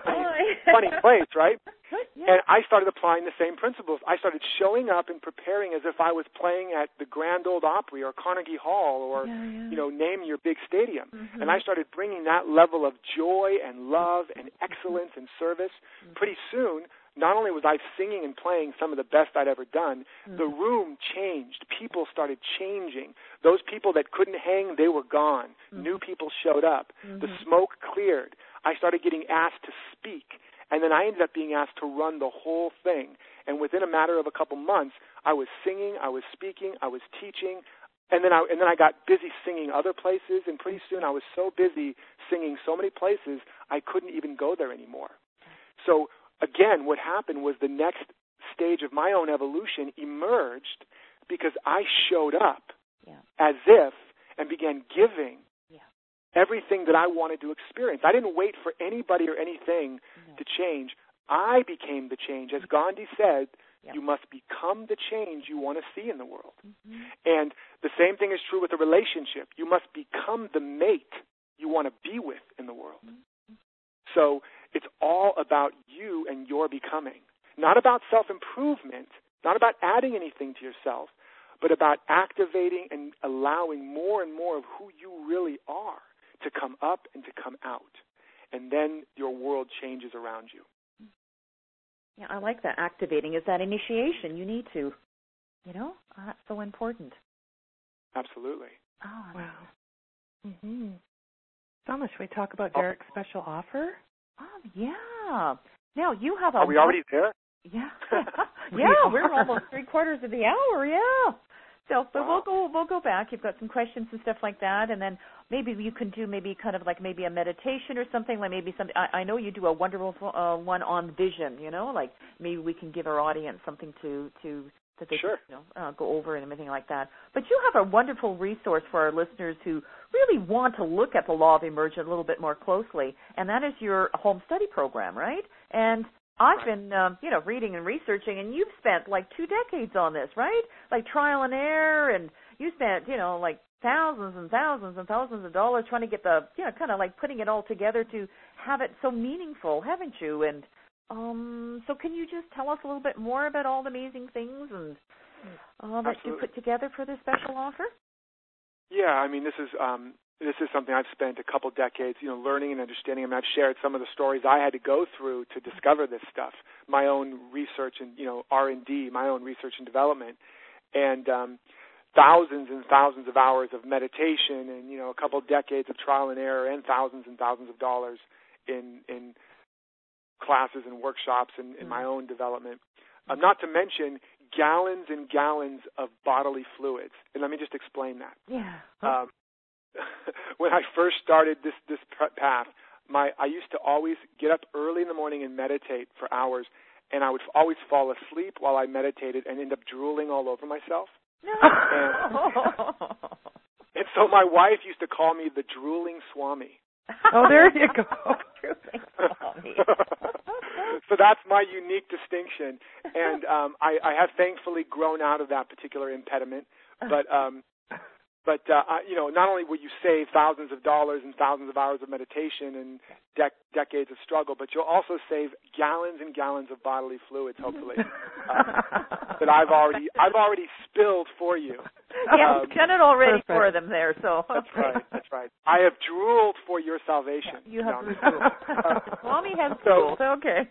a funny place, right? Yeah. And I started applying the same principles. I started showing up and preparing as if I was playing at the Grand Ole Opry or Carnegie Hall or, name your big stadium. Mm-hmm. And I started bringing that level of joy and love and excellence and service. Mm-hmm. Pretty soon, not only was I singing and playing some of the best I'd ever done, the room changed. People started changing. Those people that couldn't hang, they were gone. New people showed up. The smoke cleared. I started getting asked to speak, and then I ended up being asked to run the whole thing. And within a matter of a couple months, I was singing, I was speaking, I was teaching, and then I got busy singing other places, and pretty soon I was so busy singing so many places, I couldn't even go there anymore. So again, what happened was the next stage of my own evolution emerged because I showed up as if and began giving everything that I wanted to experience. I didn't wait for anybody or anything to change. I became the change. As Gandhi said, you must become the change you want to see in the world. And the same thing is true with a relationship. You must become the mate you want to be with in the world. So it's all about you and your becoming. Not about self-improvement, not about adding anything to yourself, but about activating and allowing more and more of who you really are to come up and to come out. And then your world changes around you. Yeah, I like that. Activating is that initiation. You need to, that's so important. Absolutely. Oh, wow. Mm-hmm. Selma, should we talk about Derek's special offer? Oh, yeah. Now, you have Are we already there? Yeah. We're almost 3/4 of the hour, yeah. So we'll go back. You've got some questions and stuff like that, and then maybe you can do kind of maybe a meditation or something, maybe something. I know you do a wonderful one on vision, maybe we can give our audience something to that they can go over and everything like that. But you have a wonderful resource for our listeners who really want to look at the law of emergence a little bit more closely, and that is your home study program, right? And I've been, reading and researching, and you've spent 2 decades on this, right? Trial and error, and you spent, like thousands and thousands and thousands of dollars trying to get the, kind of like putting it all together to have it so meaningful, haven't you? And so can you just tell us a little bit more about all the amazing things and that you put together for this special offer? Yeah, I mean, this is something I've spent a couple decades, learning and understanding. I mean, I've shared some of the stories I had to go through to discover this stuff, my own research and, R&D, my own research and development, and thousands and thousands of hours of meditation and, a couple decades of trial and error and thousands of dollars in classes and workshops and in my own development. Not to mention gallons and gallons of bodily fluids. And let me just explain that. Yeah. When I first started this path, I used to always get up early in the morning and meditate for hours, and I would always fall asleep while I meditated and end up drooling all over myself. And so my wife used to call me the drooling Swami. Oh, there you go. Drooling Swami. So that's my unique distinction, and I have thankfully grown out of that particular impediment, but not only will you save thousands of dollars and thousands of hours of meditation and decades of struggle, but you'll also save gallons and gallons of bodily fluids, hopefully, that I've already spilled for you. Yeah, you've done it already for them there. So okay. That's right. I have drooled for your salvation. Yeah, you have drooled. Mommy has drooled. Okay.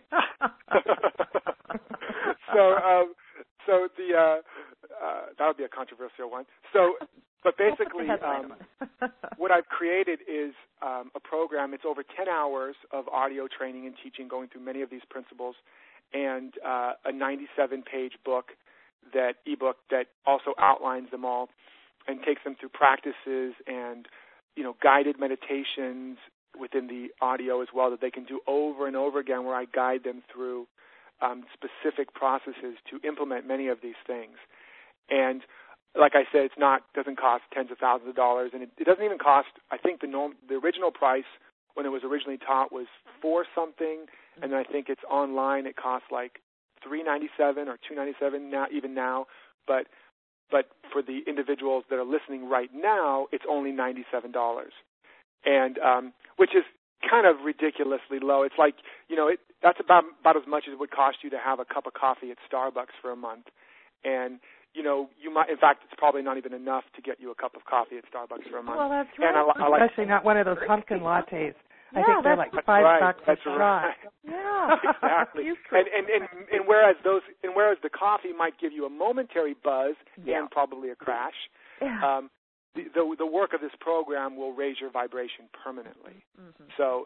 So the that would be a controversial one. But basically, what I've created is a program. It's over 10 hours of audio training and teaching, going through many of these principles, and a 97-page ebook that also outlines them all and takes them through practices and, guided meditations within the audio as well that they can do over and over again, where I guide them through specific processes to implement many of these things. And like I said, doesn't cost tens of thousands of dollars, and it doesn't even cost. I think the original price when it was originally taught was $4 something, and then I think it's online. It costs like $3.97 or $2.97 now, even now. But for the individuals that are listening right now, it's only $97, and which is kind of ridiculously low. It's like that's about as much as it would cost you to have a cup of coffee at Starbucks for a month, and you might. In fact, it's probably not even enough to get you a cup of coffee at Starbucks for a month. Well, that's right. And especially not one of those pumpkin lattes. I think they're like $5 a shot. Yeah, exactly. And whereas the coffee might give you a momentary buzz and probably a crash, the work of this program will raise your vibration permanently. Mm-hmm. So,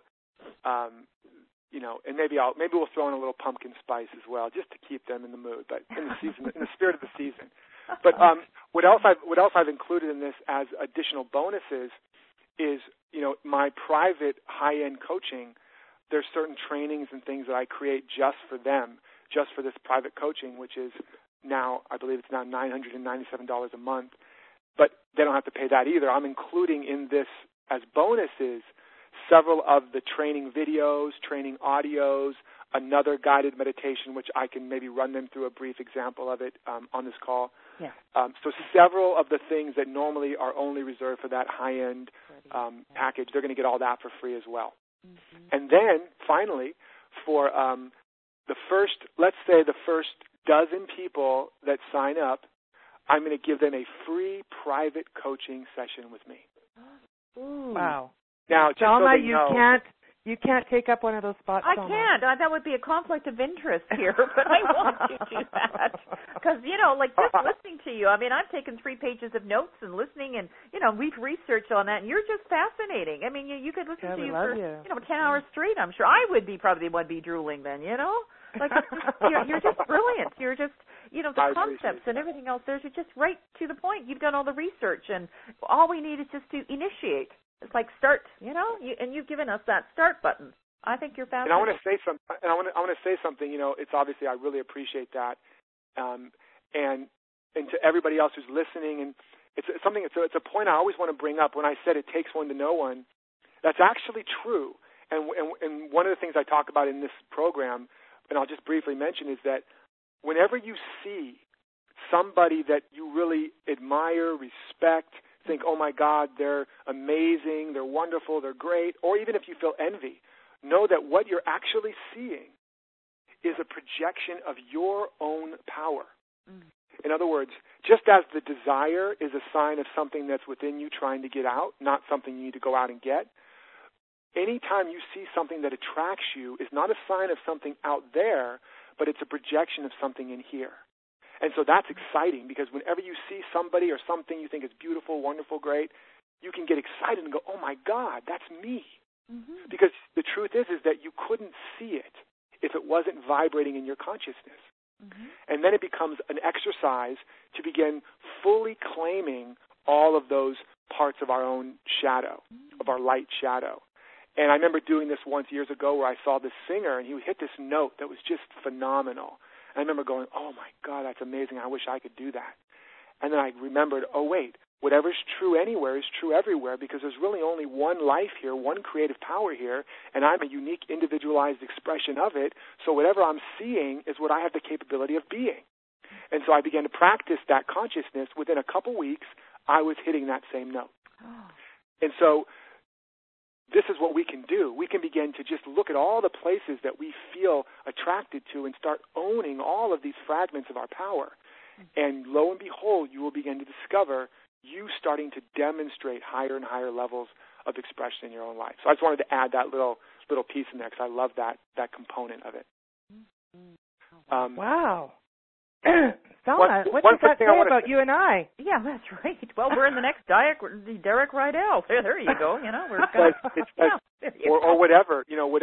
and maybe we'll throw in a little pumpkin spice as well, just to keep them in the mood, but in the spirit of the season. But what else I've included in this as additional bonuses is, my private high-end coaching. There's certain trainings and things that I create just for them, just for this private coaching, which is now, I believe it's now $997 a month. But they don't have to pay that either. I'm including in this as bonuses several of the training videos, training audios, another guided meditation, which I can maybe run them through a brief example of it on this call. Yeah. So several of the things that normally are only reserved for that high-end package, they're going to get all that for free as well. Mm-hmm. And then, finally, for the first dozen people that sign up, I'm going to give them a free private coaching session with me. Ooh. Wow. Now, Chalma, so you can't take up one of those spots. I can't. That would be a conflict of interest here, but I want to do that because just listening to you. I mean, I've taken 3 pages of notes and listening, and we've researched on that, and you're just fascinating. I mean, you could listen to you for 10 hours straight. I'm sure I would be probably the one be drooling then. Like you're just brilliant. You're just the concepts and everything else. There's just right to the point. You've done all the research, and all we need is just to initiate. It's like start, and you've given us that start button. I think you're fascinating. And I want to say something. I want to say something. It's obviously I really appreciate that, and to everybody else who's listening. And it's something. It's a point I always want to bring up when I said it takes one to know one. That's actually true. And one of the things I talk about in this program, and I'll just briefly mention, is that whenever you see somebody that you really admire, respect, think, oh my God, they're amazing, they're wonderful, they're great, or even if you feel envy, know that what you're actually seeing is a projection of your own power. In other words, just as the desire is a sign of something that's within you trying to get out, not something you need to go out and get, anytime you see something that attracts you is not a sign of something out there, but it's a projection of something in here. And so that's exciting, because whenever you see somebody or something you think is beautiful, wonderful, great, you can get excited and go, oh my God, that's me. Mm-hmm. Because the truth is that you couldn't see it if it wasn't vibrating in your consciousness. Mm-hmm. And then it becomes an exercise to begin fully claiming all of those parts of our own shadow, of our light shadow. And I remember doing this once years ago where I saw this singer, and he hit this note that was just phenomenal. And I remember going, oh, my God, that's amazing. I wish I could do that. And then I remembered, oh, wait, whatever's true anywhere is true everywhere, because there's really only one life here, one creative power here, and I'm a unique, individualized expression of it. So whatever I'm seeing is what I have the capability of being. And so I began to practice that consciousness. Within a couple weeks, I was hitting that same note. Oh. And so this is what we can do. We can begin to just look at all the places that we feel attracted to and start owning all of these fragments of our power. And lo and behold, you will begin to discover you starting to demonstrate higher and higher levels of expression in your own life. So I just wanted to add that little piece in there, because I love that component of it. Wow. Donna, what does that say about you and I? Yeah, that's right. Well, we're in the next Derek Rydell. There you go. You know, we're or whatever.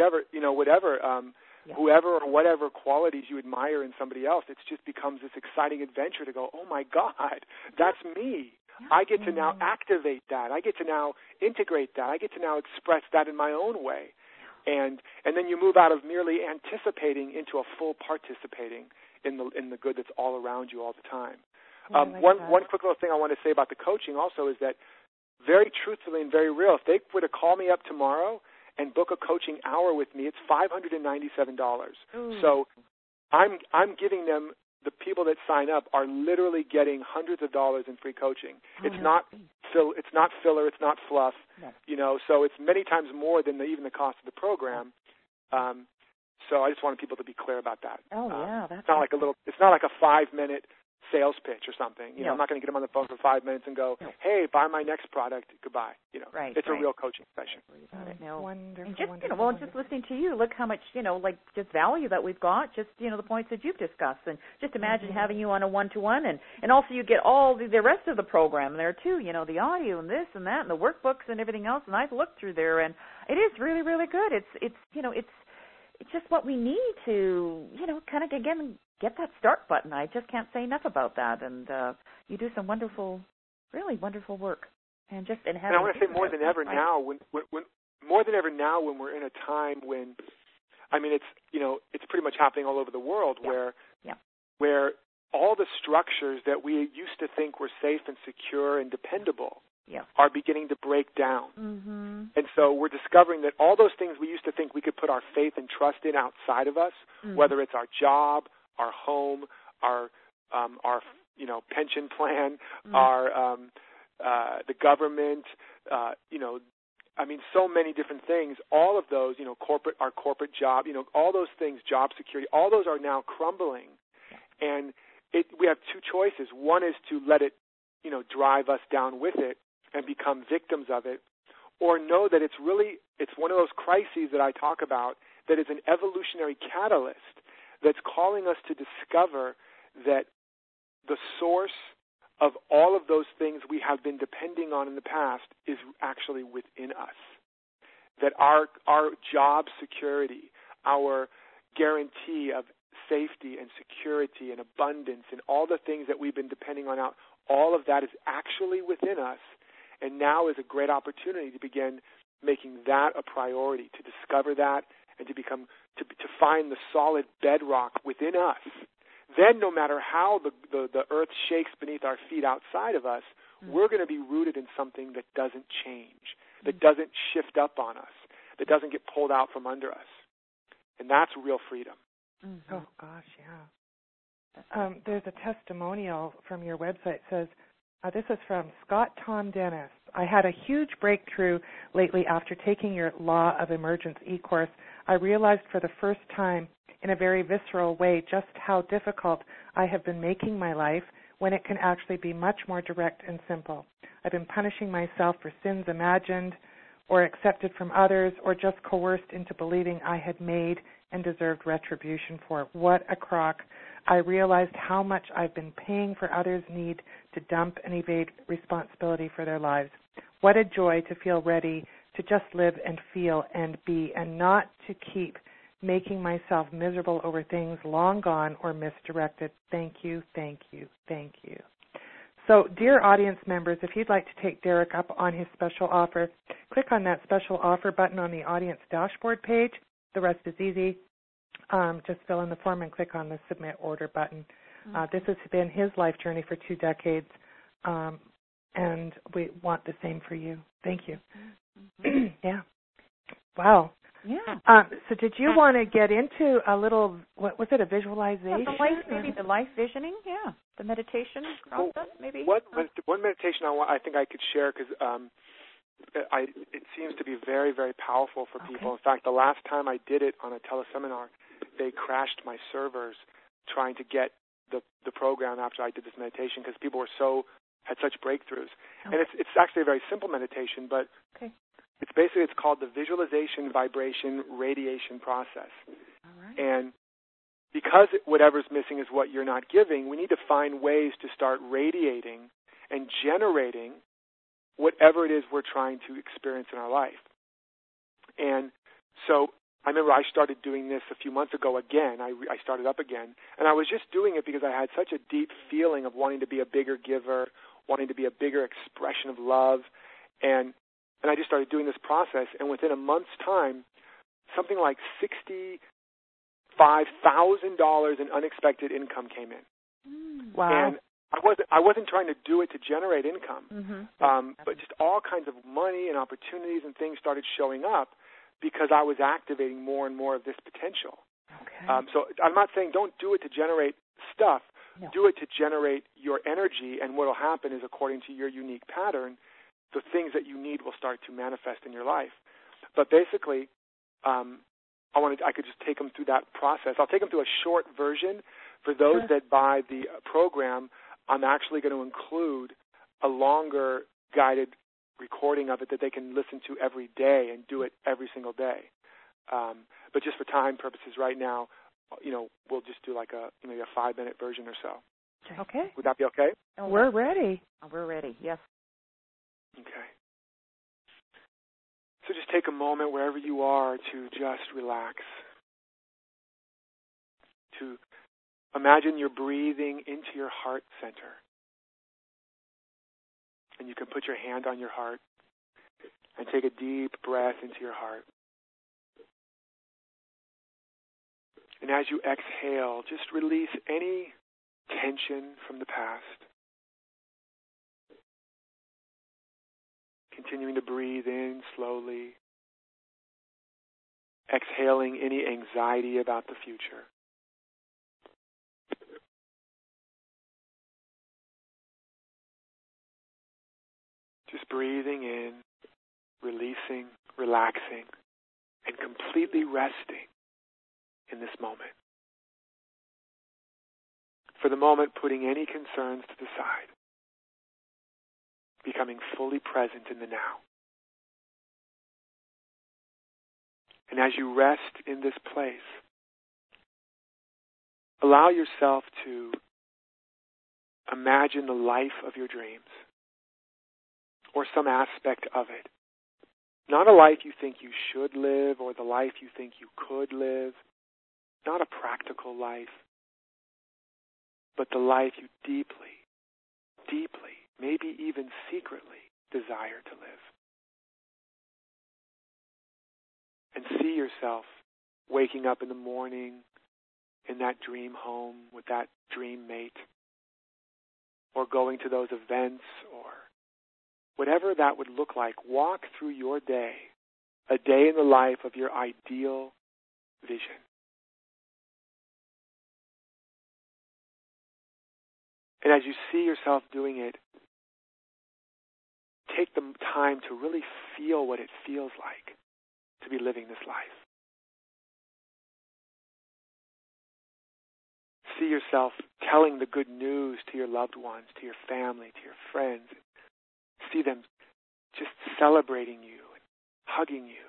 Whoever or whatever qualities you admire in somebody else, it just becomes this exciting adventure to go, oh my God, that's me. I get to now activate that. I get to now integrate that. I get to now express that in my own way. And then you move out of merely anticipating into a full participating in the good that's all around you all the time. One quick little thing I want to say about the coaching also is that, very truthfully and very real, if they were to call me up tomorrow and book a coaching hour with me, it's $597. Ooh. So I'm giving them, the people that sign up are literally getting hundreds of dollars in free coaching. It's not filler, it's not fluff, so it's many times more than even the cost of the program. So I just wanted people to be clear about that. Oh yeah, that's it's not like a 5-minute sales pitch or something. I'm not going to get them on the phone for 5 minutes and go, hey, buy my next product, goodbye. It's a real coaching session. Wonderful. And just listening to you, look how much, just value that we've got, just, the points that you've discussed. And just imagine having you on a one-to-one, and also you get all the rest of the program there too, the audio and this and that and the workbooks and everything else. And I've looked through there, and it is really, really good. It's just what we need to, kind of, again, get that start button. I just can't say enough about that. And you do some wonderful, really wonderful work. And I want to say more than ever now, when we're in a time when, it's pretty much happening all over the world, where all the structures that we used to think were safe and secure and dependable are beginning to break down. Mm-hmm. And so we're discovering that all those things we used to think we could put our faith and trust in outside of us, whether it's our job, our home, our pension plan, our the government, so many different things. All of those, our corporate job, all those things, job security, all those are now crumbling. And we have two choices. One is to let it, drive us down with it and become victims of it, or know that it's one of those crises that I talk about that is an evolutionary catalyst that's calling us to discover that the source of all of those things we have been depending on in the past is actually within us. That our job security, our guarantee of safety and security and abundance and all the things that we've been depending on all of that is actually within us. And now is a great opportunity to begin making that a priority, to discover that and to find the solid bedrock within us. Then no matter how the earth shakes beneath our feet outside of us, we're going to be rooted in something that doesn't change, that doesn't shift up on us, that doesn't get pulled out from under us. And that's real freedom. Mm-hmm. Oh, gosh, yeah. There's a testimonial from your website. It says, this is from Scott Tom Dennis. I had a huge breakthrough lately after taking your Law of Emergence e-course. I realized for the first time in a very visceral way just how difficult I have been making my life when it can actually be much more direct and simple. I've been punishing myself for sins imagined or accepted from others or just coerced into believing I had made and deserved retribution for. What a crock. I realized how much I've been paying for others' need to dump and evade responsibility for their lives. What a joy to feel ready to just live and feel and be and not to keep making myself miserable over things long gone or misdirected. Thank you, thank you, thank you. So, dear audience members, if you'd like to take Derek up on his special offer, click on that special offer button on the audience dashboard page. The rest is easy. Just fill in the form and click on the Submit Order button. This has been his life journey for 2 decades, and we want the same for you. Thank you. Yeah. Wow. Yeah. So did you want to get into a little, what was it, a visualization? Yeah, maybe the life visioning, the meditation process, maybe? One meditation I think I could share, because it seems to be very, very powerful for people. In fact, the last time I did it on a teleseminar, they crashed my servers trying to get the program after I did this meditation, because people had such breakthroughs. And it's actually a very simple meditation, but it's called the Visualization Vibration Radiation Process. All right. And because whatever's missing is what you're not giving, we need to find ways to start radiating and generating whatever it is we're trying to experience in our life. And so I remember I started doing this a few months ago again. I started up again. And I was just doing it because I had such a deep feeling of wanting to be a bigger giver, wanting to be a bigger expression of love. And I just started doing this process. And within a month's time, something like $65,000 in unexpected income came in. Wow. And I wasn't trying to do it to generate income, but just all kinds of money and opportunities and things started showing up because I was activating more and more of this potential. Okay. So I'm not saying don't do it to generate stuff. No. Do it to generate your energy, and what will happen is, according to your unique pattern, the things that you need will start to manifest in your life. But basically, I could just take them through that process. I'll take them through a short version. For those that buy the program, I'm actually going to include a longer guided recording of it that they can listen to every day and do it every single day. But just for time purposes right now, we'll just do like maybe a 5-minute version or so. Okay. Would that be okay? We're ready. We're ready, yes. Okay. So just take a moment wherever you are to just relax. To imagine you're breathing into your heart center. And you can put your hand on your heart and take a deep breath into your heart. And as you exhale, just release any tension from the past. Continuing to breathe in slowly. Exhaling any anxiety about the future. Just breathing in, releasing, relaxing, and completely resting in this moment. For the moment, putting any concerns to the side. Becoming fully present in the now. And as you rest in this place, allow yourself to imagine the life of your dreams, or some aspect of it. Not a life you think you should live or the life you think you could live. Not a practical life, but the life you deeply, deeply, maybe even secretly desire to live. And see yourself waking up in the morning in that dream home with that dream mate, or going to those events, or whatever that would look like. Walk through your day, a day in the life of your ideal vision. And as you see yourself doing it, take the time to really feel what it feels like to be living this life. See yourself telling the good news to your loved ones, to your family, to your friends. See them just celebrating you and hugging you.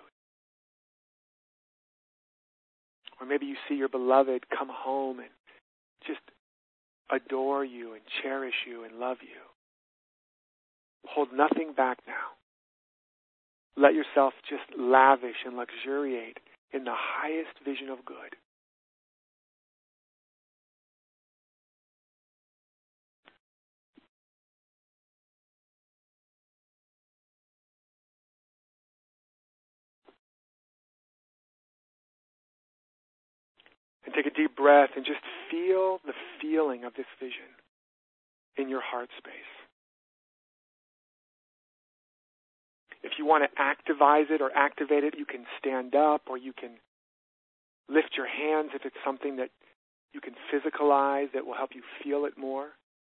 Or maybe you see your beloved come home and just adore you and cherish you and love you. Hold nothing back now. Let yourself just lavish and luxuriate in the highest vision of good. And take a deep breath and just feel the feeling of this vision in your heart space. If you want to activate it, you can stand up or you can lift your hands if it's something that you can physicalize that will help you feel it more.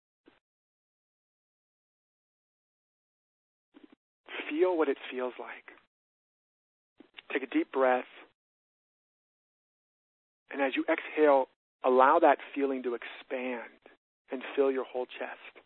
Feel what it feels like. Take a deep breath. And as you exhale, allow that feeling to expand and fill your whole chest.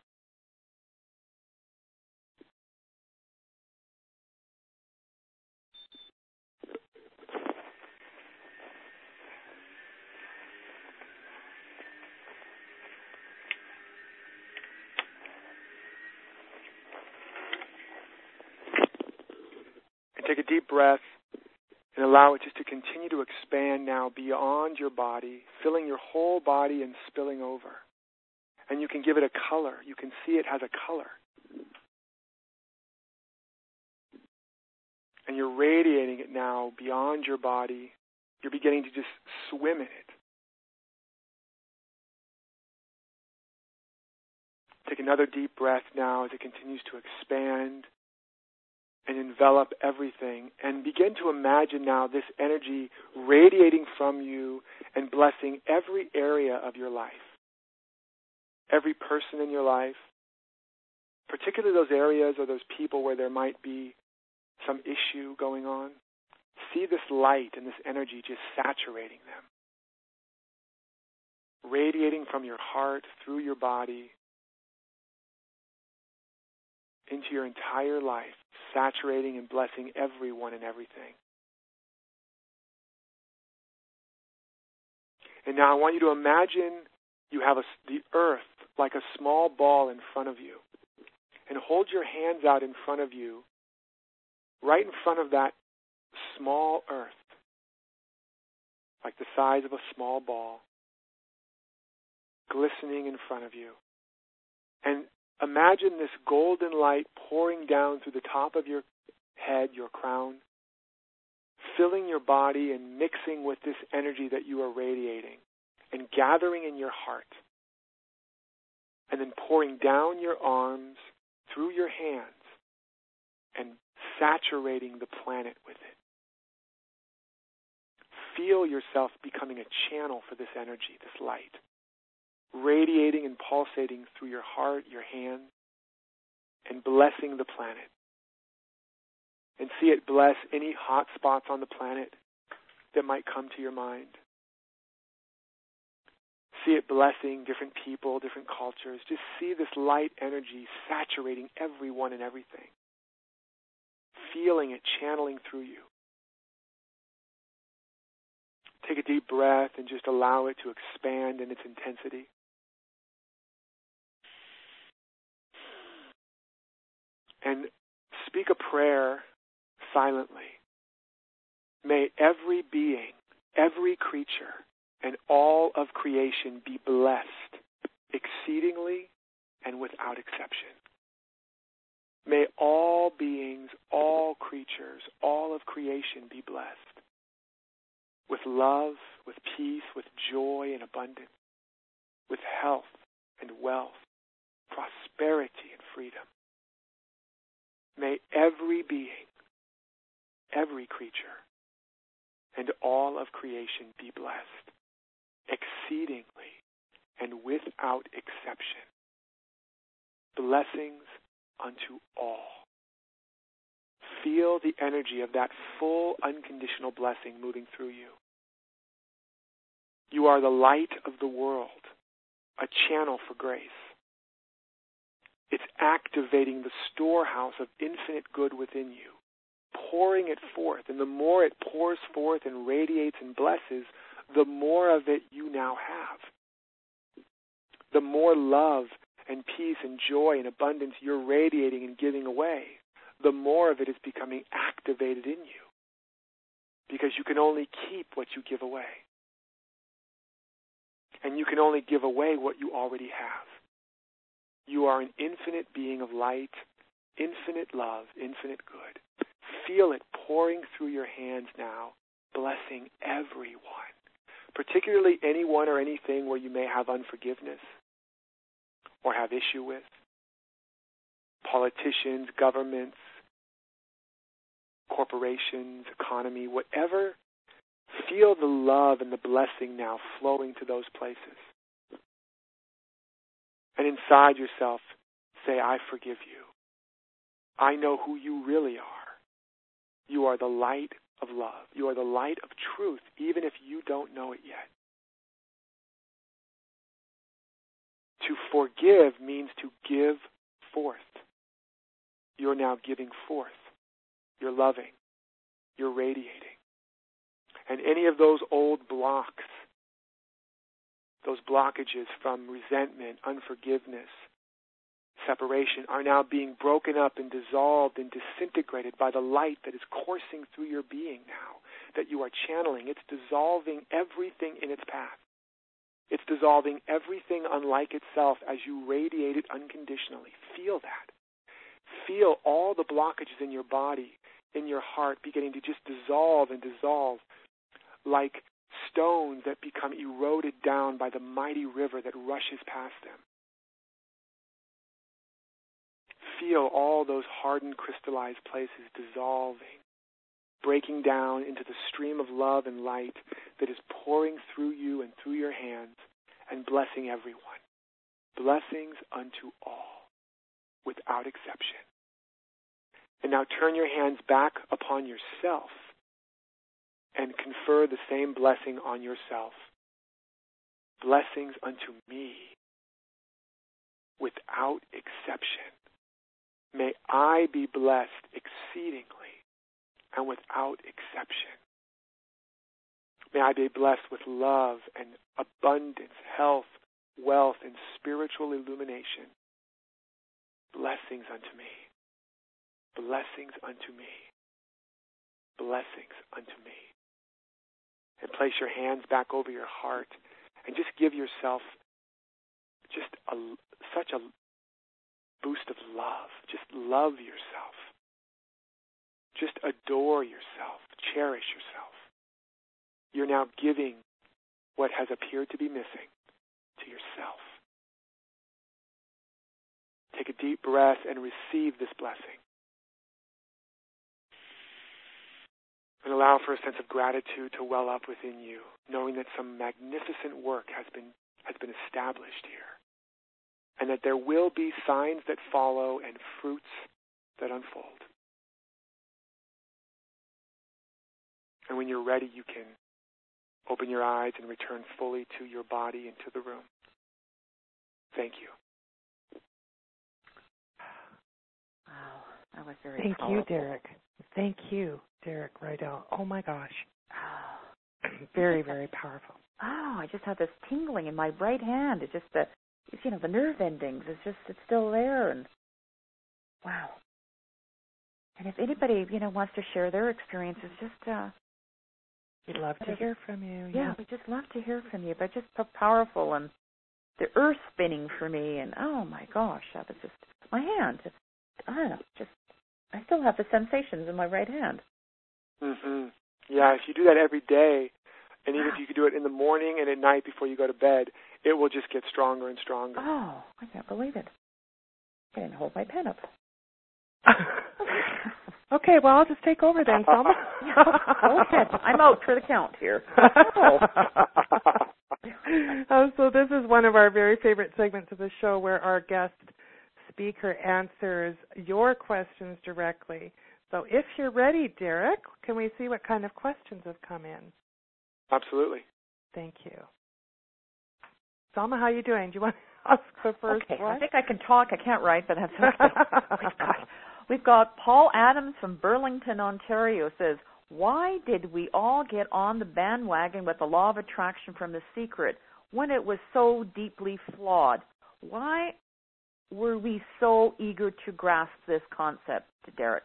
And take a deep breath. And allow it just to continue to expand now beyond your body, filling your whole body and spilling over. And you can give it a color. You can see it has a color. And you're radiating it now beyond your body. You're beginning to just swim in it. Take another deep breath now as it continues to expand and envelop everything, and begin to imagine now this energy radiating from you and blessing every area of your life, every person in your life, particularly those areas or those people where there might be some issue going on. See this light and this energy just saturating them, radiating from your heart through your body into your entire life, saturating and blessing everyone and everything. And now I want you to imagine you have the earth like a small ball in front of you. And hold your hands out in front of you, right in front of that small earth, like the size of a small ball, glistening in front of you. And imagine this golden light pouring down through the top of your head, your crown, filling your body and mixing with this energy that you are radiating and gathering in your heart, and then pouring down your arms through your hands and saturating the planet with it. Feel yourself becoming a channel for this energy, this light, radiating and pulsating through your heart, your hand, and blessing the planet. And see it bless any hot spots on the planet that might come to your mind. See it blessing different people, different cultures. Just see this light energy saturating everyone and everything. Feeling it channeling through you. Take a deep breath and just allow it to expand in its intensity. And speak a prayer silently. May every being, every creature, and all of creation be blessed exceedingly and without exception. May all beings, all creatures, all of creation be blessed with love, with peace, with joy and abundance, with health and wealth, prosperity and freedom. May every being, every creature, and all of creation be blessed exceedingly and without exception. blessings unto all. Feel the energy of that full, unconditional blessing moving through you. You are the light of the world, a channel for grace. It's activating the storehouse of infinite good within you, pouring it forth. And the more it pours forth and radiates and blesses, the more of it you now have. The more love and peace and joy and abundance you're radiating and giving away, the more of it is becoming activated in you. Because you can only keep what you give away. And you can only give away what you already have. You are an infinite being of light, infinite love, infinite good. Feel it pouring through your hands now, blessing everyone, particularly anyone or anything where you may have unforgiveness or have issue with. Politicians, governments, corporations, economy, whatever. Feel the love and the blessing now flowing to those places. And inside yourself, say, I forgive you. I know who you really are. You are the light of love. You are the light of truth, even if you don't know it yet. To forgive means to give forth. You're now giving forth. You're loving. You're radiating. And any of those old blocks, those blockages from resentment, unforgiveness, separation, are now being broken up and dissolved and disintegrated by the light that is coursing through your being now, that you are channeling. It's dissolving everything in its path. It's dissolving everything unlike itself as you radiate it unconditionally. Feel that. Feel all the blockages in your body, in your heart, beginning to just dissolve and dissolve like stones that become eroded down by the mighty river that rushes past them. Feel all those hardened, crystallized places dissolving, breaking down into the stream of love and light that is pouring through you and through your hands and blessing everyone. Blessings unto all, without exception. And now turn your hands back upon yourself and confer the same blessing on yourself. Blessings unto me, without exception. May I be blessed exceedingly and without exception. May I be blessed with love and abundance, health, wealth, and spiritual illumination. Blessings unto me. Blessings unto me. Blessings unto me. And place your hands back over your heart and just give yourself just such a boost of love. Just love yourself. Just adore yourself. Cherish yourself. You're now giving what has appeared to be missing to yourself. Take a deep breath and receive this blessing. And allow for a sense of gratitude to well up within you, knowing that some magnificent work has been established here. And that there will be signs that follow and fruits that unfold. And when you're ready, you can open your eyes and return fully to your body and to the room. Thank you. Wow, that was very Thank powerful. you, Derek. Thank you, Derek Rydell. Oh, my gosh. Very, very powerful. Oh, I just have this tingling in my right hand. It's just the nerve endings. It's still there. And wow. And if anybody, wants to share their experiences, just we'd love to hear from you. Yeah, we'd just love to hear from you. But just so powerful, and the earth spinning for me, and oh my gosh, that was just my hand. I don't know, I still have the sensations in my right hand. Mm-hmm. Yeah, if you do that every day, and even if you could do it in the morning and at night before you go to bed, it will just get stronger and stronger. Oh, I can't believe it. I didn't hold my pen up. Okay, well, I'll just take over then, Selma. Go ahead. I'm out for the count here. So this is one of our very favorite segments of the show where our guest speaker answers your questions directly. So if you're ready, Derek, can we see what kind of questions have come in? Absolutely. Thank you. Selma, how are you doing? Do you want to ask the first one? I think I can talk. I can't write, but that's okay. We've got Paul Adams from Burlington, Ontario says, why did we all get on the bandwagon with the law of attraction from The Secret when it was so deeply flawed? Why were we so eager to grasp this concept, Derek?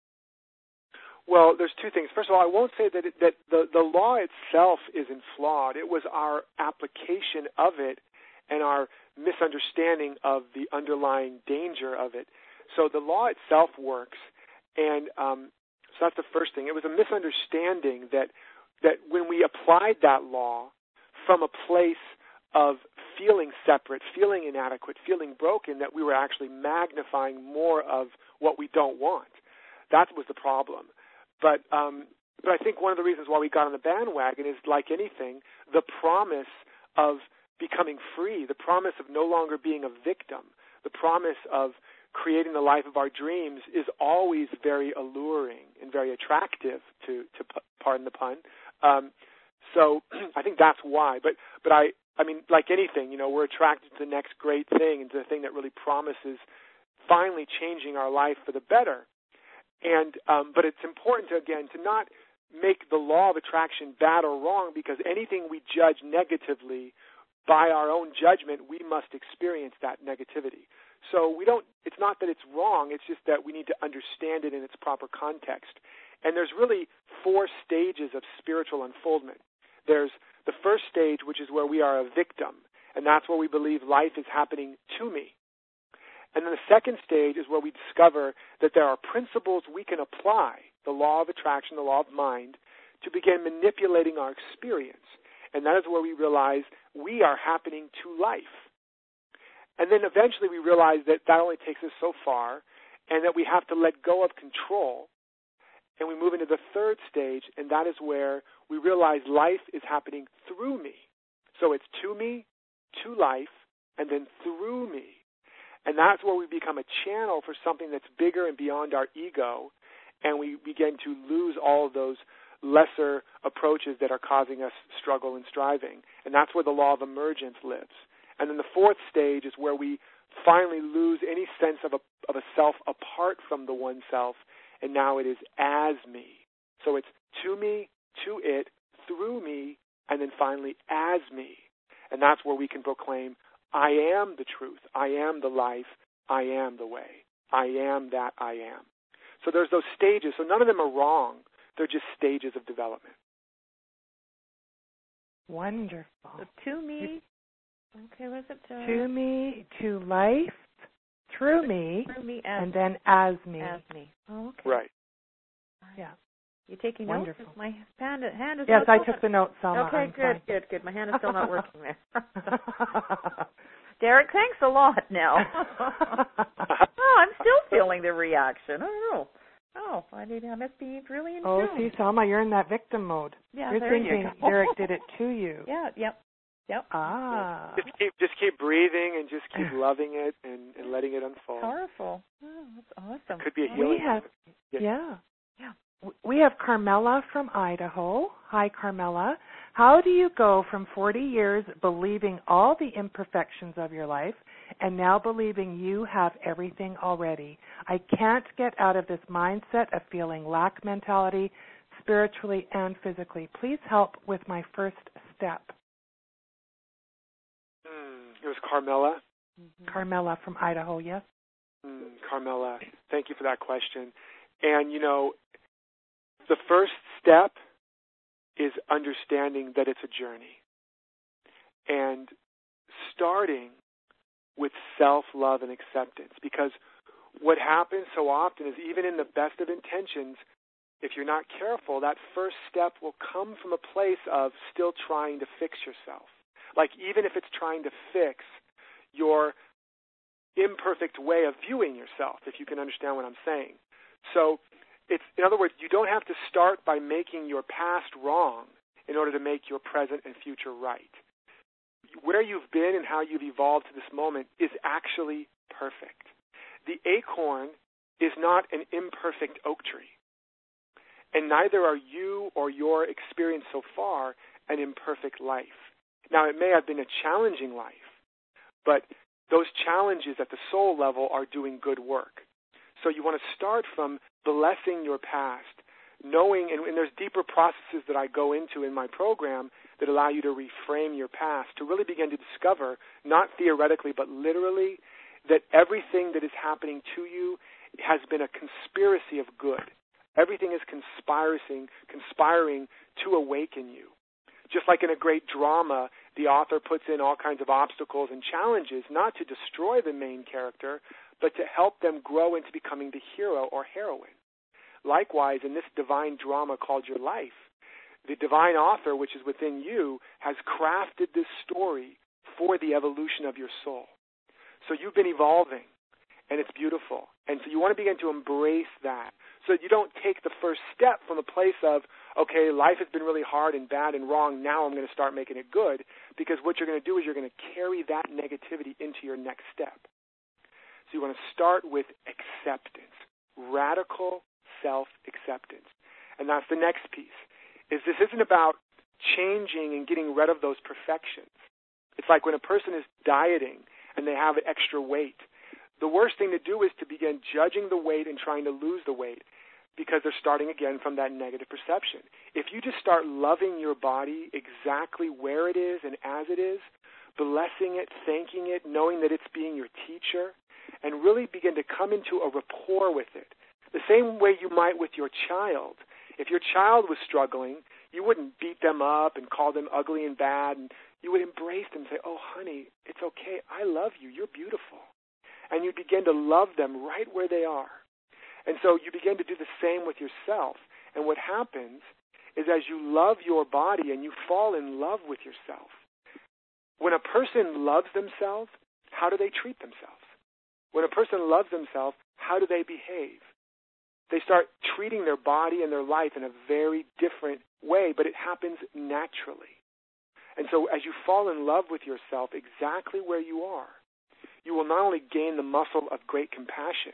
Well, there's two things. First of all, I won't say that the law itself isn't flawed. It was our application of it and our misunderstanding of the underlying danger of it. So the law itself works, and so that's the first thing. It was a misunderstanding that when we applied that law from a place of feeling separate, feeling inadequate, feeling broken, that we were actually magnifying more of what we don't want. That was the problem. But I think one of the reasons why we got on the bandwagon is, like anything, the promise of becoming free, the promise of no longer being a victim, the promise of creating the life of our dreams is always very alluring and very attractive, to pardon the pun. So I think that's why. But I mean, like anything, we're attracted to the next great thing and to the thing that really promises finally changing our life for the better. And but it's important to not make the law of attraction bad or wrong, because anything we judge negatively, by our own judgment, we must experience that negativity. So it's not that it's wrong, it's just that we need to understand it in its proper context. And there's really 4 stages of spiritual unfoldment. There's the first stage, which is where we are a victim, and that's where we believe life is happening to me. And then the second stage is where we discover that there are principles we can apply, the law of attraction, the law of mind, to begin manipulating our experience. And that is where we realize we are happening to life. And then eventually we realize that only takes us so far, and that we have to let go of control. And we move into the third stage, and that is where we realize life is happening through me. So it's to me, to life, and then through me. And that's where we become a channel for something that's bigger and beyond our ego, and we begin to lose all of those lesser approaches that are causing us struggle and striving. And that's where the law of emergence lives. And then the fourth stage is where we finally lose any sense of a self apart from the one self, and now it is as me. So it's to me, to it, through me, and then finally as me. And that's where we can proclaim, I am the truth, I am the life, I am the way, I am that I am. So there's those stages. So none of them are wrong. They're just stages of development. Wonderful. So to me, okay, what's it? To me, to life, through me, and then as me. As me. Oh, okay. Right. Yeah. You taking Wonderful. notes? My hand is yes, not I took the notes, Selma. Okay, good. My hand is still not working there. Derek, thanks a lot now. I'm still feeling the reaction. I don't know. Oh, I must be really in tune. See, Selma, you're in that victim mode. Yeah, you're thinking Derek did it to you. Yeah, yep. Ah. Just keep breathing and just keep loving it and letting it unfold. Powerful. Oh, that's awesome. Could be a healing. Yeah. We have Carmela from Idaho. Hi, Carmela. How do you go from 40 years believing all the imperfections of your life and now believing you have everything already? I can't get out of this mindset of feeling lack mentality, spiritually and physically. Please help with my first step. It was Carmela? Mm-hmm. Carmela from Idaho, yes? Carmela, thank you for that question. And, the first step is understanding that it's a journey. And starting with self-love and acceptance. Because what happens so often is, even in the best of intentions, if you're not careful, that first step will come from a place of still trying to fix yourself. Like, even if it's trying to fix your imperfect way of viewing yourself, if you can understand what I'm saying. So, in other words, you don't have to start by making your past wrong in order to make your present and future right. Where you've been and how you've evolved to this moment is actually perfect. the acorn is not an imperfect oak tree. And neither are you or your experience so far an imperfect life. Now, it may have been a challenging life, but those challenges at the soul level are doing good work. So you want to start from blessing your past, knowing, and there's deeper processes that I go into in my program that allow you to reframe your past, to really begin to discover, not theoretically, but literally, that everything that is happening to you has been a conspiracy of good. Everything is conspiring to awaken you. Just like in a great drama, the author puts in all kinds of obstacles and challenges, not to destroy the main character, but to help them grow into becoming the hero or heroine. Likewise, in this divine drama called your life, the divine author, which is within you, has crafted this story for the evolution of your soul. So you've been evolving, and it's beautiful. And so you want to begin to embrace that, so that you don't take the first step from a place of, okay, life has been really hard and bad and wrong, now I'm going to start making it good, because what you're going to do is you're going to carry that negativity into your next step. So you want to start with acceptance, radical self-acceptance. And that's the next piece, is this isn't about changing and getting rid of those perfections. It's like when a person is dieting and they have extra weight, the worst thing to do is to begin judging the weight and trying to lose the weight, because they're starting again from that negative perception. If you just start loving your body exactly where it is and as it is, blessing it, thanking it, knowing that it's being your teacher, and really begin to come into a rapport with it. The same way you might with your child. If your child was struggling, you wouldn't beat them up and call them ugly and bad, and you would embrace them and say, oh, honey, it's okay. I love you. You're beautiful. And you begin to love them right where they are. And so you begin to do the same with yourself. And what happens is, as you love your body and you fall in love with yourself, when a person loves themselves, how do they treat themselves? When a person loves themselves, how do they behave? They start treating their body and their life in a very different way, but it happens naturally. And so as you fall in love with yourself exactly where you are, you will not only gain the muscle of great compassion,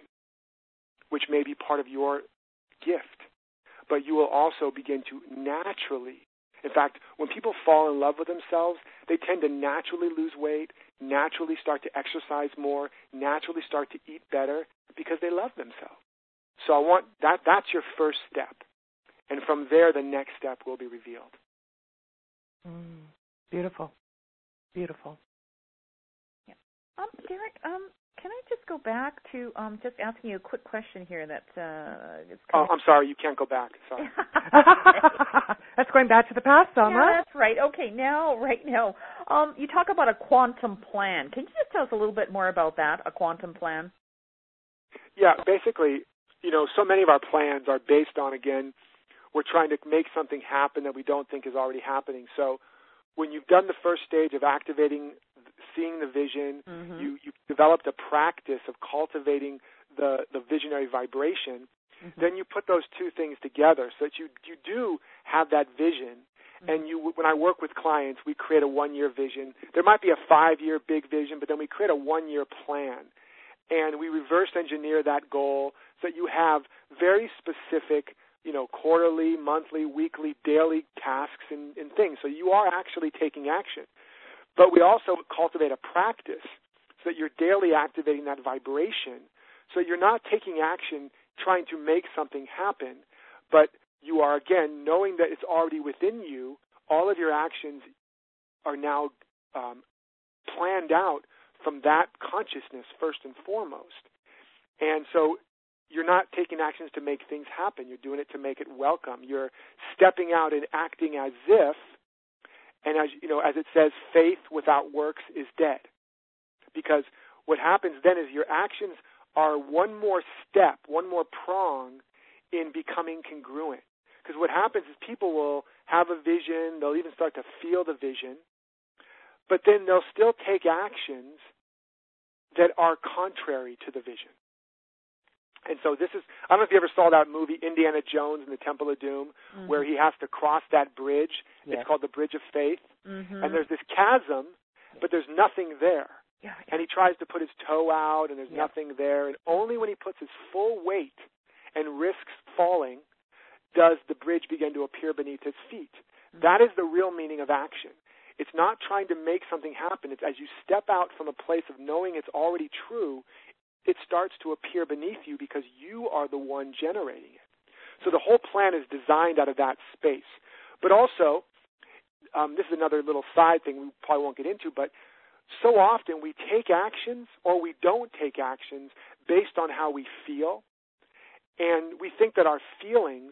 which may be part of your gift, but you will also begin to naturally, in fact, when people fall in love with themselves, they tend to naturally lose weight, naturally start to exercise more, naturally start to eat better, because they love themselves. So I want that's your first step. And from there, the next step will be revealed. Beautiful. Beautiful. Yeah. Derek, can I just go back to just asking you a quick question here that is Oh, I'm sorry, you can't go back. Sorry. That's going back to the past, Selma. Yeah, that's right. Okay, right now, you talk about a quantum plan. Can you just tell us a little bit more about that, a quantum plan? Yeah, basically, so many of our plans are based on, again, we're trying to make something happen that we don't think is already happening. So when you've done the first stage of activating, seeing the vision, you've developed a practice of cultivating the visionary vibration, then you put those two things together so that you do have that vision. And when I work with clients, we create a 1-year vision. There might be a 5-year big vision, but then we create a 1-year plan. And we reverse engineer that goal so that you have very specific, quarterly, monthly, weekly, daily tasks and things. So you are actually taking action. But we also cultivate a practice so that you're daily activating that vibration, so you're not taking action trying to make something happen, but you are, again, knowing that it's already within you. All of your actions are now planned out from that consciousness first and foremost. And so you're not taking actions to make things happen. You're doing it to make it welcome. You're stepping out and acting as if, and as it says, faith without works is dead. Because what happens then is your actions are one more step, one more prong in becoming congruent. Because what happens is people will have a vision, they'll even start to feel the vision, but then they'll still take actions that are contrary to the vision. And so this is, I don't know if you ever saw that movie, Indiana Jones and the Temple of Doom, where he has to cross that bridge. Yes. It's called the Bridge of Faith. And there's this chasm, but there's nothing there. And he tries to put his toe out, and there's nothing there. And only when he puts his full weight and risks falling does the bridge begin to appear beneath his feet. That is the real meaning of action. It's not trying to make something happen. It's as you step out from a place of knowing it's already true, it starts to appear beneath you because you are the one generating it. So the whole plan is designed out of that space. But also, this is another little side thing we probably won't get into, but so often we take actions or we don't take actions based on how we feel, and we think that our feelings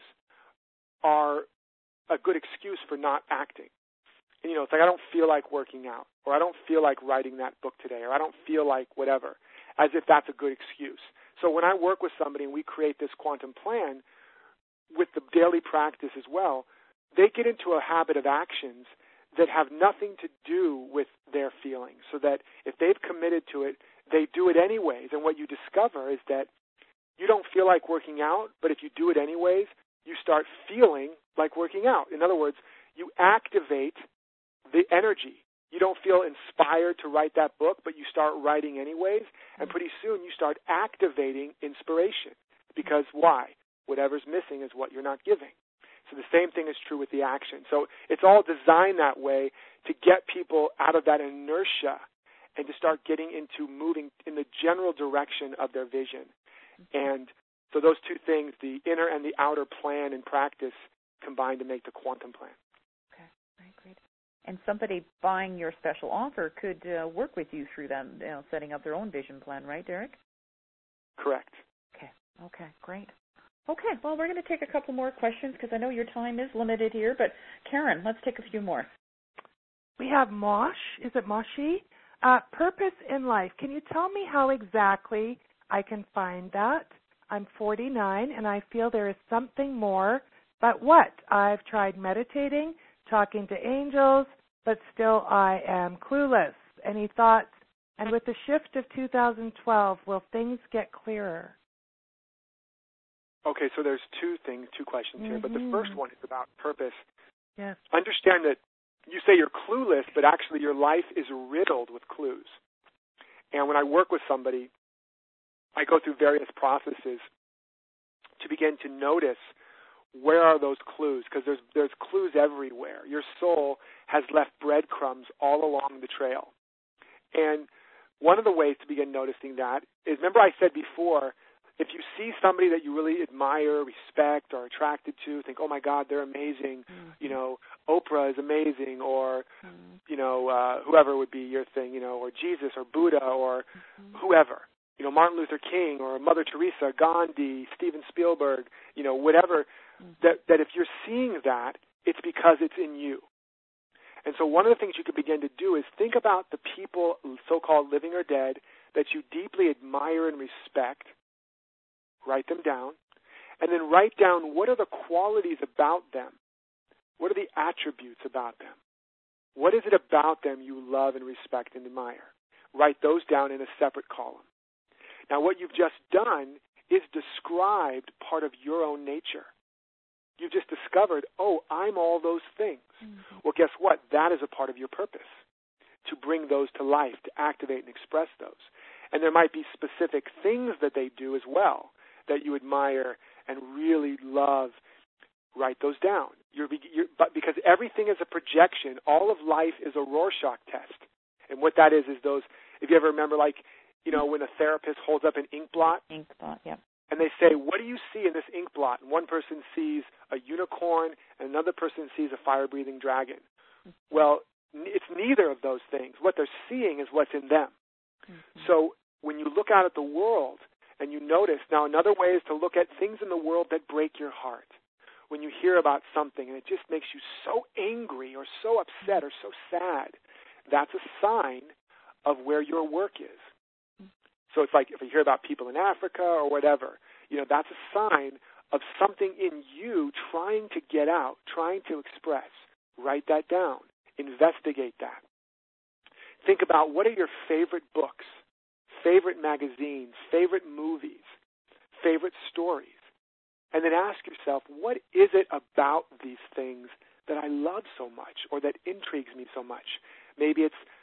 are a good excuse for not acting. And, it's like I don't feel like working out, or I don't feel like writing that book today, or I don't feel like whatever, as if that's a good excuse. So when I work with somebody and we create this quantum plan with the daily practice as well, they get into a habit of actions that have nothing to do with their feelings, so that if they've committed to it, they do it anyways. And what you discover is that you don't feel like working out, but if you do it anyways, you start feeling like working out. In other words, you activate the energy. You don't feel inspired to write that book, but you start writing anyways, and pretty soon you start activating inspiration. Because why? Whatever's missing is what you're not giving. So the same thing is true with the action. So it's all designed that way to get people out of that inertia and to start getting into moving in the general direction of their vision. And so those two things, the inner and the outer plan and practice, combine to make the quantum plan. Okay, very great. And somebody buying your special offer could work with you through them, setting up their own vision plan, right, Derek? Correct. Okay, great. Okay, well, we're going to take a couple more questions because I know your time is limited here, but Karen, let's take a few more. We have Mosh. Is it Moshi? Purpose in life. Can you tell me how exactly I can find that? I'm 49 and I feel there is something more, but what? I've tried meditating, talking to angels, but still I am clueless. Any thoughts? And with the shift of 2012, will things get clearer? Okay, so there's two questions here, but the first one is about purpose. Yes. Understand that you say you're clueless, but actually your life is riddled with clues. And when I work with somebody, I go through various processes to begin to notice where are those clues, because there's clues everywhere. Your soul has left breadcrumbs all along the trail. And one of the ways to begin noticing that is, remember I said before, if you see somebody that you really admire, respect, or attracted to, think, oh my God, they're amazing, Oprah is amazing, or, whoever would be your thing, or Jesus, or Buddha, or whoever, Martin Luther King, or Mother Teresa, Gandhi, Steven Spielberg, whatever, that if you're seeing that, it's because it's in you. And so one of the things you could begin to do is think about the people, so-called living or dead, that you deeply admire and respect. Write them down, and then write down what are the qualities about them. What are the attributes about them? What is it about them you love and respect and admire? Write those down in a separate column. Now, what you've just done is described part of your own nature. You've just discovered, oh, I'm all those things. Well, guess what? That is a part of your purpose, to bring those to life, to activate and express those. And there might be specific things that they do as well that you admire and really love. Write those down. But because everything is a projection, all of life is a Rorschach test. And what that is those, if you ever remember, when a therapist holds up an ink blot. Ink blot, yeah. And they say, what do you see in this ink blot? And one person sees a unicorn, and another person sees a fire-breathing dragon. Well, it's neither of those things. What they're seeing is what's in them. So when you look out at the world, and you notice, now another way is to look at things in the world that break your heart. When you hear about something and it just makes you so angry or so upset or so sad, that's a sign of where your work is. So it's like if you hear about people in Africa or whatever, that's a sign of something in you trying to get out, trying to express. Write that down. Investigate that. Think about what are your favorite books, favorite magazines, favorite movies, favorite stories. And then ask yourself, what is it about these things that I love so much or that intrigues me so much? Maybe it's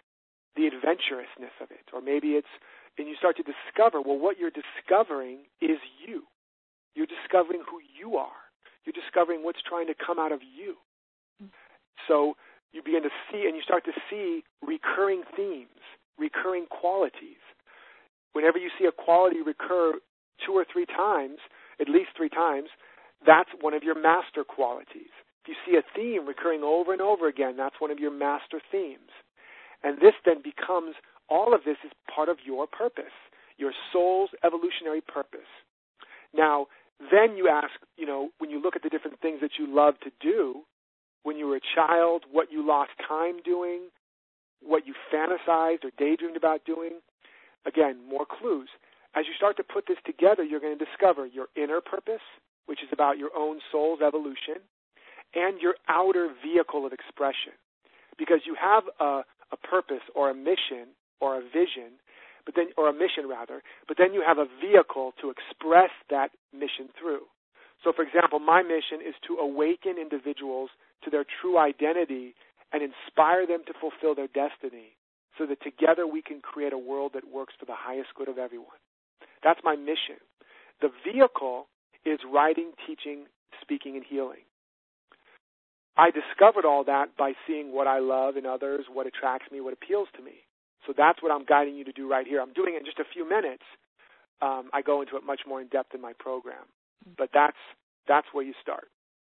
the adventurousness of it, or maybe it's, and you start to discover, well, what you're discovering is you. You're discovering who you are. You're discovering what's trying to come out of you. So you begin to see, and you start to see recurring themes, recurring qualities. Whenever you see a quality recur 2 or 3 times, at least 3 times, that's one of your master qualities. If you see a theme recurring over and over again, that's one of your master themes. And this then becomes, all of this is part of your purpose, your soul's evolutionary purpose. Now, then you ask, when you look at the different things that you love to do, when you were a child, what you lost time doing, what you fantasized or daydreamed about doing, again, more clues. As you start to put this together, you're going to discover your inner purpose, which is about your own soul's evolution, and your outer vehicle of expression. Because you have a purpose or a mission or a vision, or a mission rather, but then you have a vehicle to express that mission through. So, for example, my mission is to awaken individuals to their true identity and inspire them to fulfill their destiny so that together we can create a world that works for the highest good of everyone. That's my mission. The vehicle is writing, teaching, speaking, and healing. I discovered all that by seeing what I love in others, what attracts me, what appeals to me. So that's what I'm guiding you to do right here. I'm doing it in just a few minutes. I go into it much more in depth in my program. But that's where you start.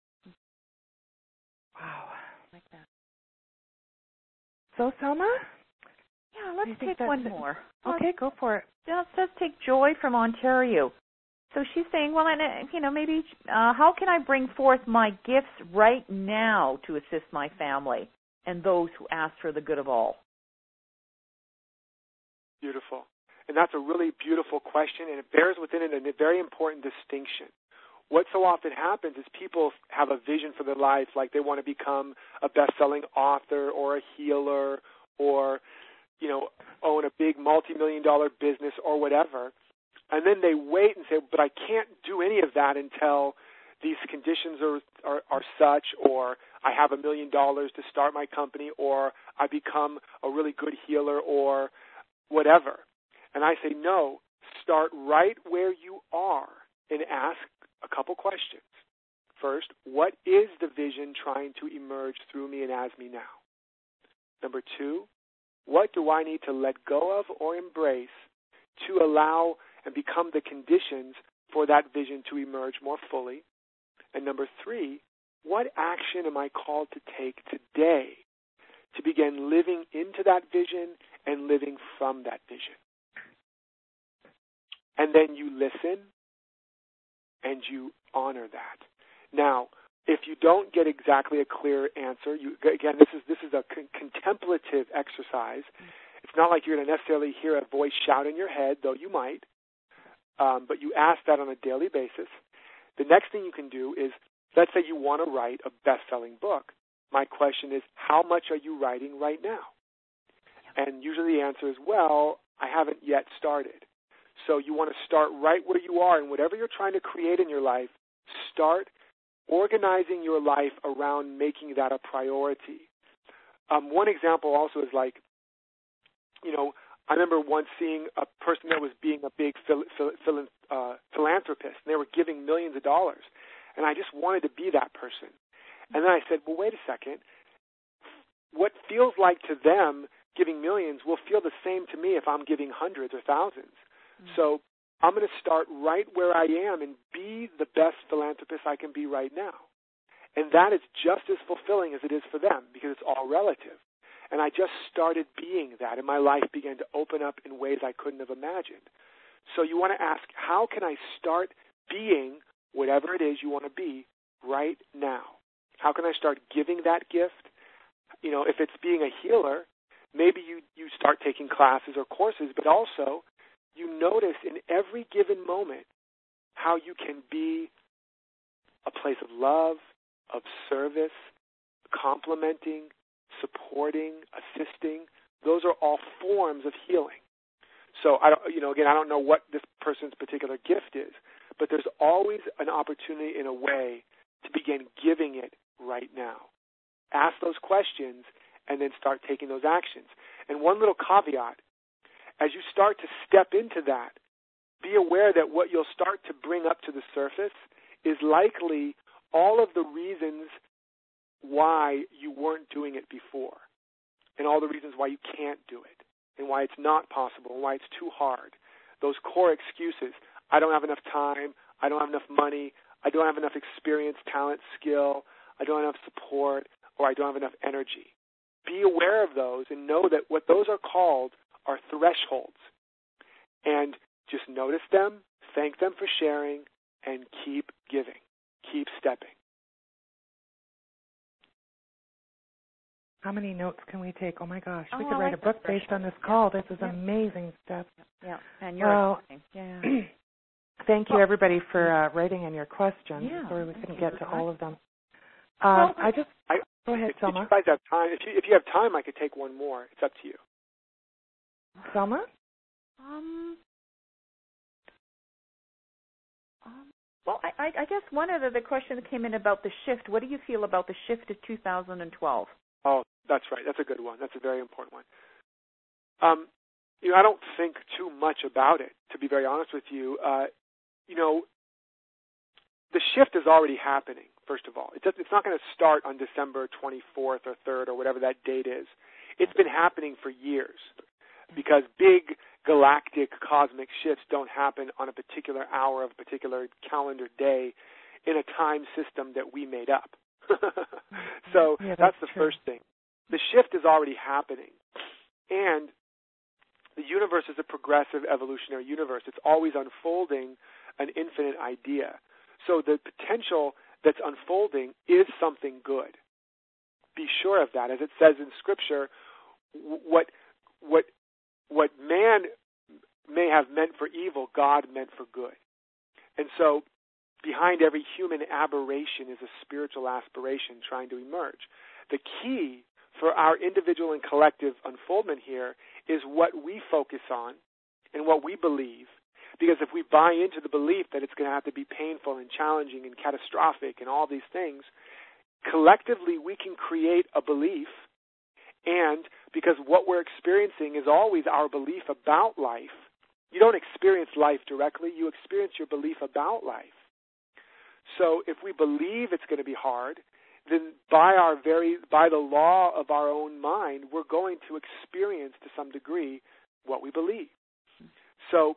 Wow. Like that. So, Selma? Yeah, let's take one more. Okay, go for it. Let's take Joy from Ontario. So she's saying, well, maybe how can I bring forth my gifts right now to assist my family and those who ask for the good of all? Beautiful. And that's a really beautiful question, and it bears within it a very important distinction. What so often happens is people have a vision for their life, like they want to become a best-selling author or a healer or, own a big multi-million-dollar business or whatever. And then they wait and say, but I can't do any of that until these conditions are such, or I have $1 million to start my company, or I become a really good healer, or whatever. And I say, no, start right where you are and ask a couple questions. First, what is the vision trying to emerge through me and as me now? Number 2, what do I need to let go of or embrace to allow and become the conditions for that vision to emerge more fully? And number 3, what action am I called to take today to begin living into that vision and living from that vision? And then you listen and you honor that. Now, if you don't get exactly a clear answer, this is a contemplative exercise. It's not like you're going to necessarily hear a voice shout in your head, though you might, but you ask that on a daily basis. The next thing you can do is, let's say you want to write a best-selling book. My question is, how much are you writing right now? And usually the answer is, well, I haven't yet started. So you want to start right where you are, and whatever you're trying to create in your life, start organizing your life around making that a priority. One example also is like, I remember once seeing a person that was being a big philanthropist, and they were giving millions of dollars, and I just wanted to be that person. And then I said, well, wait a second. What feels like to them giving millions will feel the same to me if I'm giving hundreds or thousands. Mm-hmm. So I'm going to start right where I am and be the best philanthropist I can be right now. And that is just as fulfilling as it is for them, because it's all relative. And I just started being that, and my life began to open up in ways I couldn't have imagined. So you want to ask, how can I start being whatever it is you want to be right now? How can I start giving that gift? If it's being a healer, maybe you start taking classes or courses, but also you notice in every given moment how you can be a place of love, of service, complimenting, supporting, assisting. Those are all forms of healing. So I don't know what this person's particular gift is, but there's always an opportunity in a way to begin giving it right now. Ask those questions and then start taking those actions. And one little caveat, as you start to step into that, be aware that what you'll start to bring up to the surface is likely all of the reasons why you weren't doing it before, and all the reasons why you can't do it, and why it's not possible, and why it's too hard. Those core excuses, I don't have enough time, I don't have enough money, I don't have enough experience, talent, skill, I don't have enough support, or I don't have enough energy. Be aware of those and know that what those are called are thresholds. And just notice them, thank them for sharing, and keep giving. Keep stepping. How many notes can we take? Oh, my gosh. We could write a book based on this call. This is amazing stuff. Yeah, and you're thank you, everybody, for writing in your questions. Yeah. Sorry we couldn't get to all of them. Go ahead, Selma. If you guys have time, if you have time, I could take one more. It's up to you. Selma? Well, I guess one of the question that came in about the shift. What do you feel about the shift of 2012? Oh, that's right. That's a good one. That's a very important one. I don't think too much about it, to be very honest with you. The shift is already happening, first of all. It's not going to start on December 24th or 3rd or whatever that date is. It's been happening for years because big galactic cosmic shifts don't happen on a particular hour of a particular calendar day in a time system that we made up. So that's the first thing. The shift is already happening. And the universe is a progressive evolutionary universe. It's always unfolding an infinite idea. So the potential that's unfolding is something good. Be sure of that. As it says in Scripture, what man may have meant for evil, God meant for good. And so behind every human aberration is a spiritual aspiration trying to emerge. The key for our individual and collective unfoldment here is what we focus on and what we believe. Because if we buy into the belief that it's going to have to be painful and challenging and catastrophic and all these things, collectively we can create a belief. And because what we're experiencing is always our belief about life, you don't experience life directly, you experience your belief about life. So if we believe it's going to be hard, then by the law of our own mind, we're going to experience to some degree what we believe. So,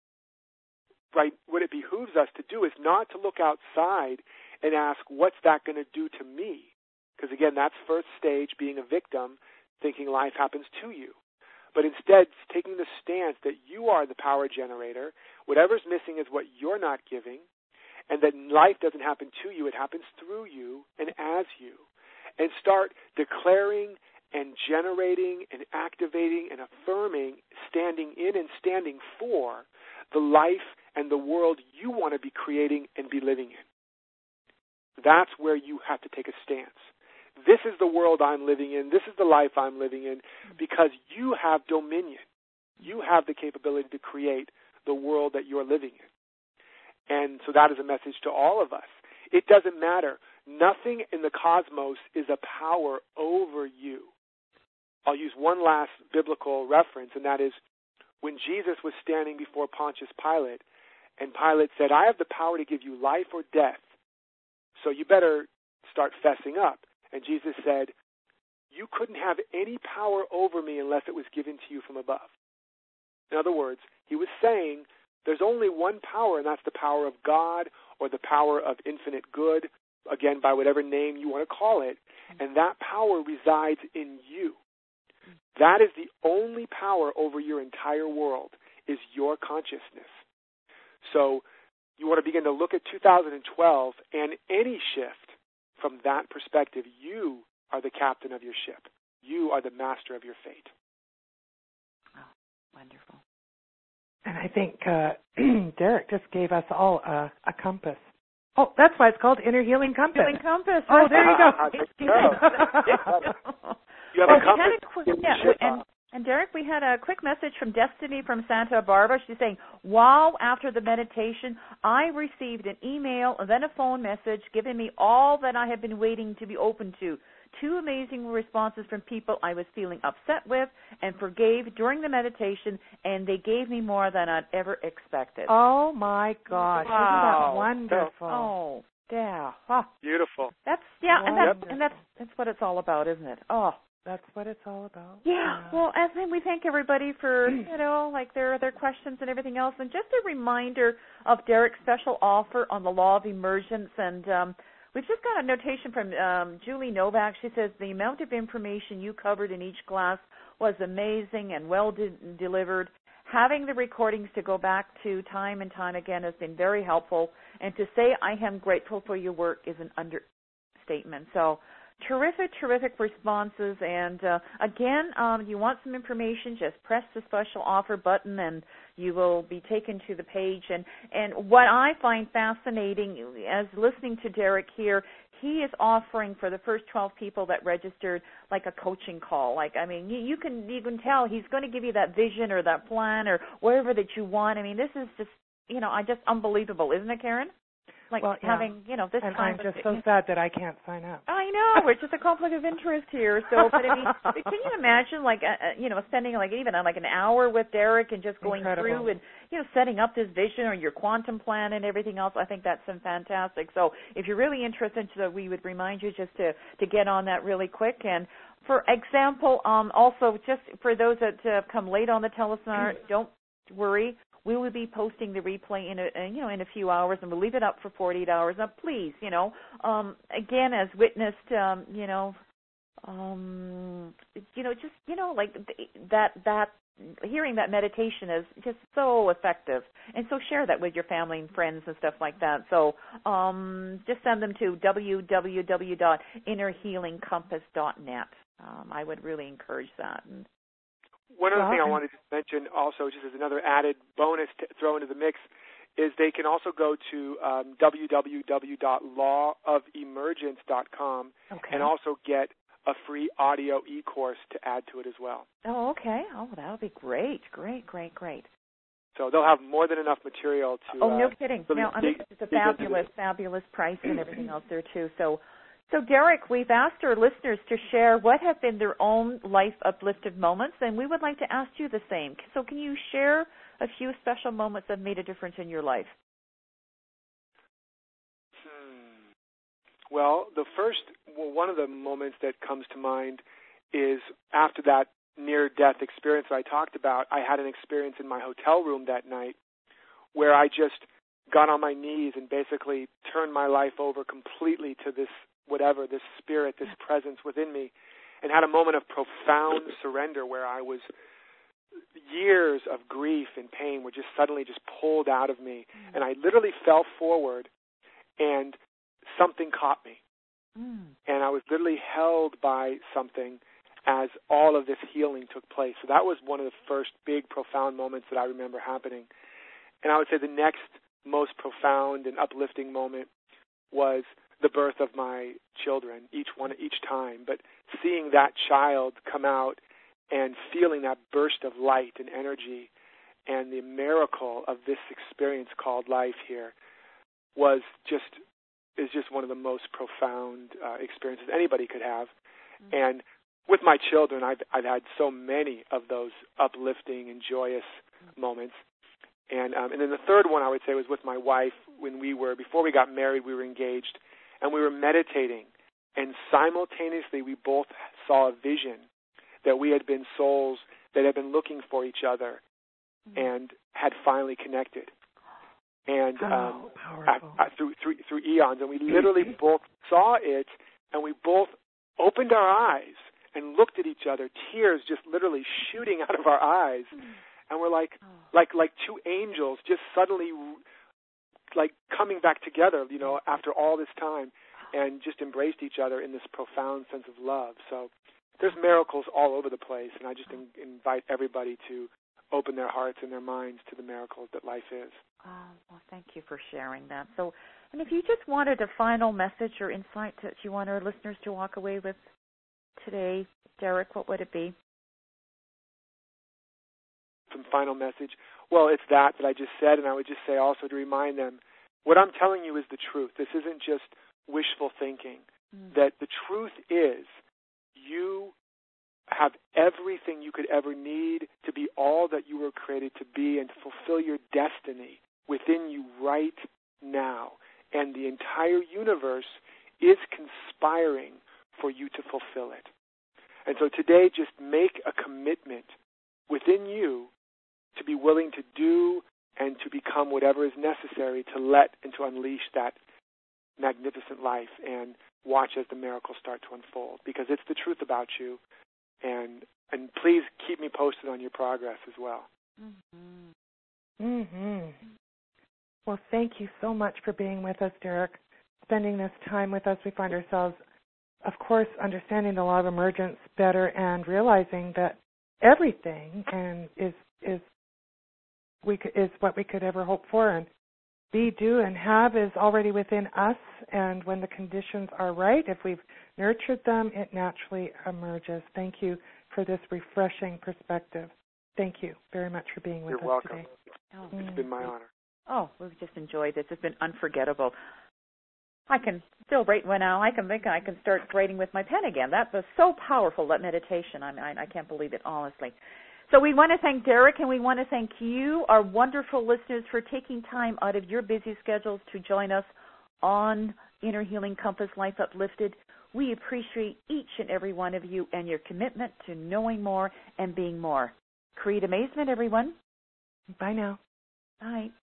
right, what it behooves us to do is not to look outside and ask, what's that going to do to me? Because again, that's first stage, being a victim, thinking life happens to you. But instead, taking the stance that you are the power generator, whatever's missing is what you're not giving, and that life doesn't happen to you, it happens through you and as you. And start declaring and generating and activating and affirming, standing in and standing for the life and the world you want to be creating and be living in. That's where you have to take a stance. This is the world I'm living in. This is the life I'm living in because you have dominion. You have the capability to create the world that you're living in. And so that is a message to all of us. It doesn't matter. Nothing in the cosmos is a power over you. I'll use one last biblical reference, and that is when Jesus was standing before Pontius Pilate, and Pilate said, I have the power to give you life or death, so you better start fessing up. And Jesus said, you couldn't have any power over me unless it was given to you from above. In other words, he was saying there's only one power, and that's the power of God or the power of infinite good, again, by whatever name you want to call it, and that power resides in you. That is the only power over your entire world, is your consciousness. So you want to begin to look at 2012 and any shift from that perspective. You are the captain of your ship. You are the master of your fate. Oh, wonderful. And I think Derek just gave us all a compass. Oh, that's why it's called Inner Healing Compass. Healing Compass. Oh, there you go. You have a compass. And Derek, we had a quick message from Destiny from Santa Barbara. She's saying, wow, after the meditation, I received an email and then a phone message giving me all that I have been waiting to be open to 2 amazing responses from people I was feeling upset with and forgave during the meditation, and they gave me more than I'd ever expected. Oh, my gosh. Wow. Isn't that wonderful? Oh, yeah. Oh. Beautiful. That's that's what it's all about, isn't it? Oh. That's what it's all about. Yeah. Well, as we thank everybody for, like their questions and everything else. And just a reminder of Derek's special offer on the law of emergence. And we've just got a notation from Julie Novak. She says, the amount of information you covered in each class was amazing and well delivered. Having the recordings to go back to time and time again has been very helpful. And to say I am grateful for your work is an understatement. So, terrific responses. And again, you want some information, just press the special offer button and you will be taken to the page. And what I find fascinating as listening to Derek here, he is offering for the first 12 people that registered like a coaching call. Like, I mean, you can tell he's going to give you that vision or that plan or whatever that you want. I mean, this is just, just unbelievable, isn't it, Karen? Like having, this and kind I'm just so sad that I can't sign up. I know, it's just a conflict of interest here. So, but I mean, can you imagine, like, spending like even like an hour with Derek and just going through and setting up this vision or your quantum plan and everything else? I think that's fantastic. So, if you're really interested, we would remind you just to get on that really quick. And for example, also just for those that have come late on the teleseminar, don't worry. We will be posting the replay in a few hours, and we'll leave it up for 48 hours. Now, please, again, as witnessed, like that hearing that meditation is just so effective, and so share that with your family and friends and stuff like that. So, just send them to www.innerhealingcompass.net. I would really encourage that. And one other thing I wanted to mention also, just as another added bonus to throw into the mix, is they can also go to www.lawofelmergence.com and also get a free audio e-course to add to it as well. Oh, okay. Oh, that would be great. So they'll have more than enough material to... Oh, no kidding. Really it's a fabulous price and everything else there, too. So, Derek, we've asked our listeners to share what have been their own life uplifted moments, and we would like to ask you the same. So can you share a few special moments that made a difference in your life? Well, one of the moments that comes to mind is after that near-death experience that I talked about, I had an experience in my hotel room that night where I just got on my knees and basically turned my life over completely to this spirit, this presence within me, and had a moment of profound surrender where I was, years of grief and pain were just suddenly just pulled out of me. And I literally fell forward and something caught me. And I was literally held by something as all of this healing took place. So that was one of the first big, profound moments that I remember happening. And I would say the next most profound and uplifting moment was the birth of my children, each time. But seeing that child come out and feeling that burst of light and energy and the miracle of this experience called life here is just one of the most profound experiences anybody could have. And with my children, I've had so many of those uplifting and joyous moments. And then the third one I would say was with my wife before we got married, we were engaged, and we were meditating, and simultaneously we both saw a vision that we had been souls that had been looking for each other and had finally connected. And through eons, and we literally both saw it, and we both opened our eyes and looked at each other, tears just literally shooting out of our eyes, and we're like two angels just suddenly like coming back together, after all this time, and just embraced each other in this profound sense of love. So there's miracles all over the place, and I just invite everybody to open their hearts and their minds to the miracles that life is. Oh, well, thank you for sharing that. So, and if you just wanted a final message or insight that you want our listeners to walk away with today, Derek, what would it be? Some final message. Well, it's that I just said, and I would just say also to remind them, what I'm telling you is the truth. This isn't just wishful thinking. that the truth is you have everything you could ever need to be all that you were created to be and to fulfill your destiny within you right now. And the entire universe is conspiring for you to fulfill it. And so today, just make a commitment within you to be willing to do and to become whatever is necessary to let and to unleash that magnificent life and watch as the miracles start to unfold, because it's the truth about you. And please keep me posted on your progress as well. Well, thank you so much for being with us, Derek. Spending this time with us, we find ourselves, of course, understanding the law of emergence better and realizing that everything is what we could ever hope for, and be, do, and have is already within us. And when the conditions are right, if we've nurtured them, it naturally emerges. Thank you for this refreshing perspective. Thank you very much for being with us today. You're welcome. It's been my honor. Oh, we've just enjoyed this. It's been unforgettable. I can still write one now. I can start writing with my pen again. That was so powerful, that meditation. I can't believe it, honestly. So we want to thank Derek, and we want to thank you, our wonderful listeners, for taking time out of your busy schedules to join us on Inner Healing Compass Life Uplifted. We appreciate each and every one of you and your commitment to knowing more and being more. Create amazement, everyone. Bye now. Bye.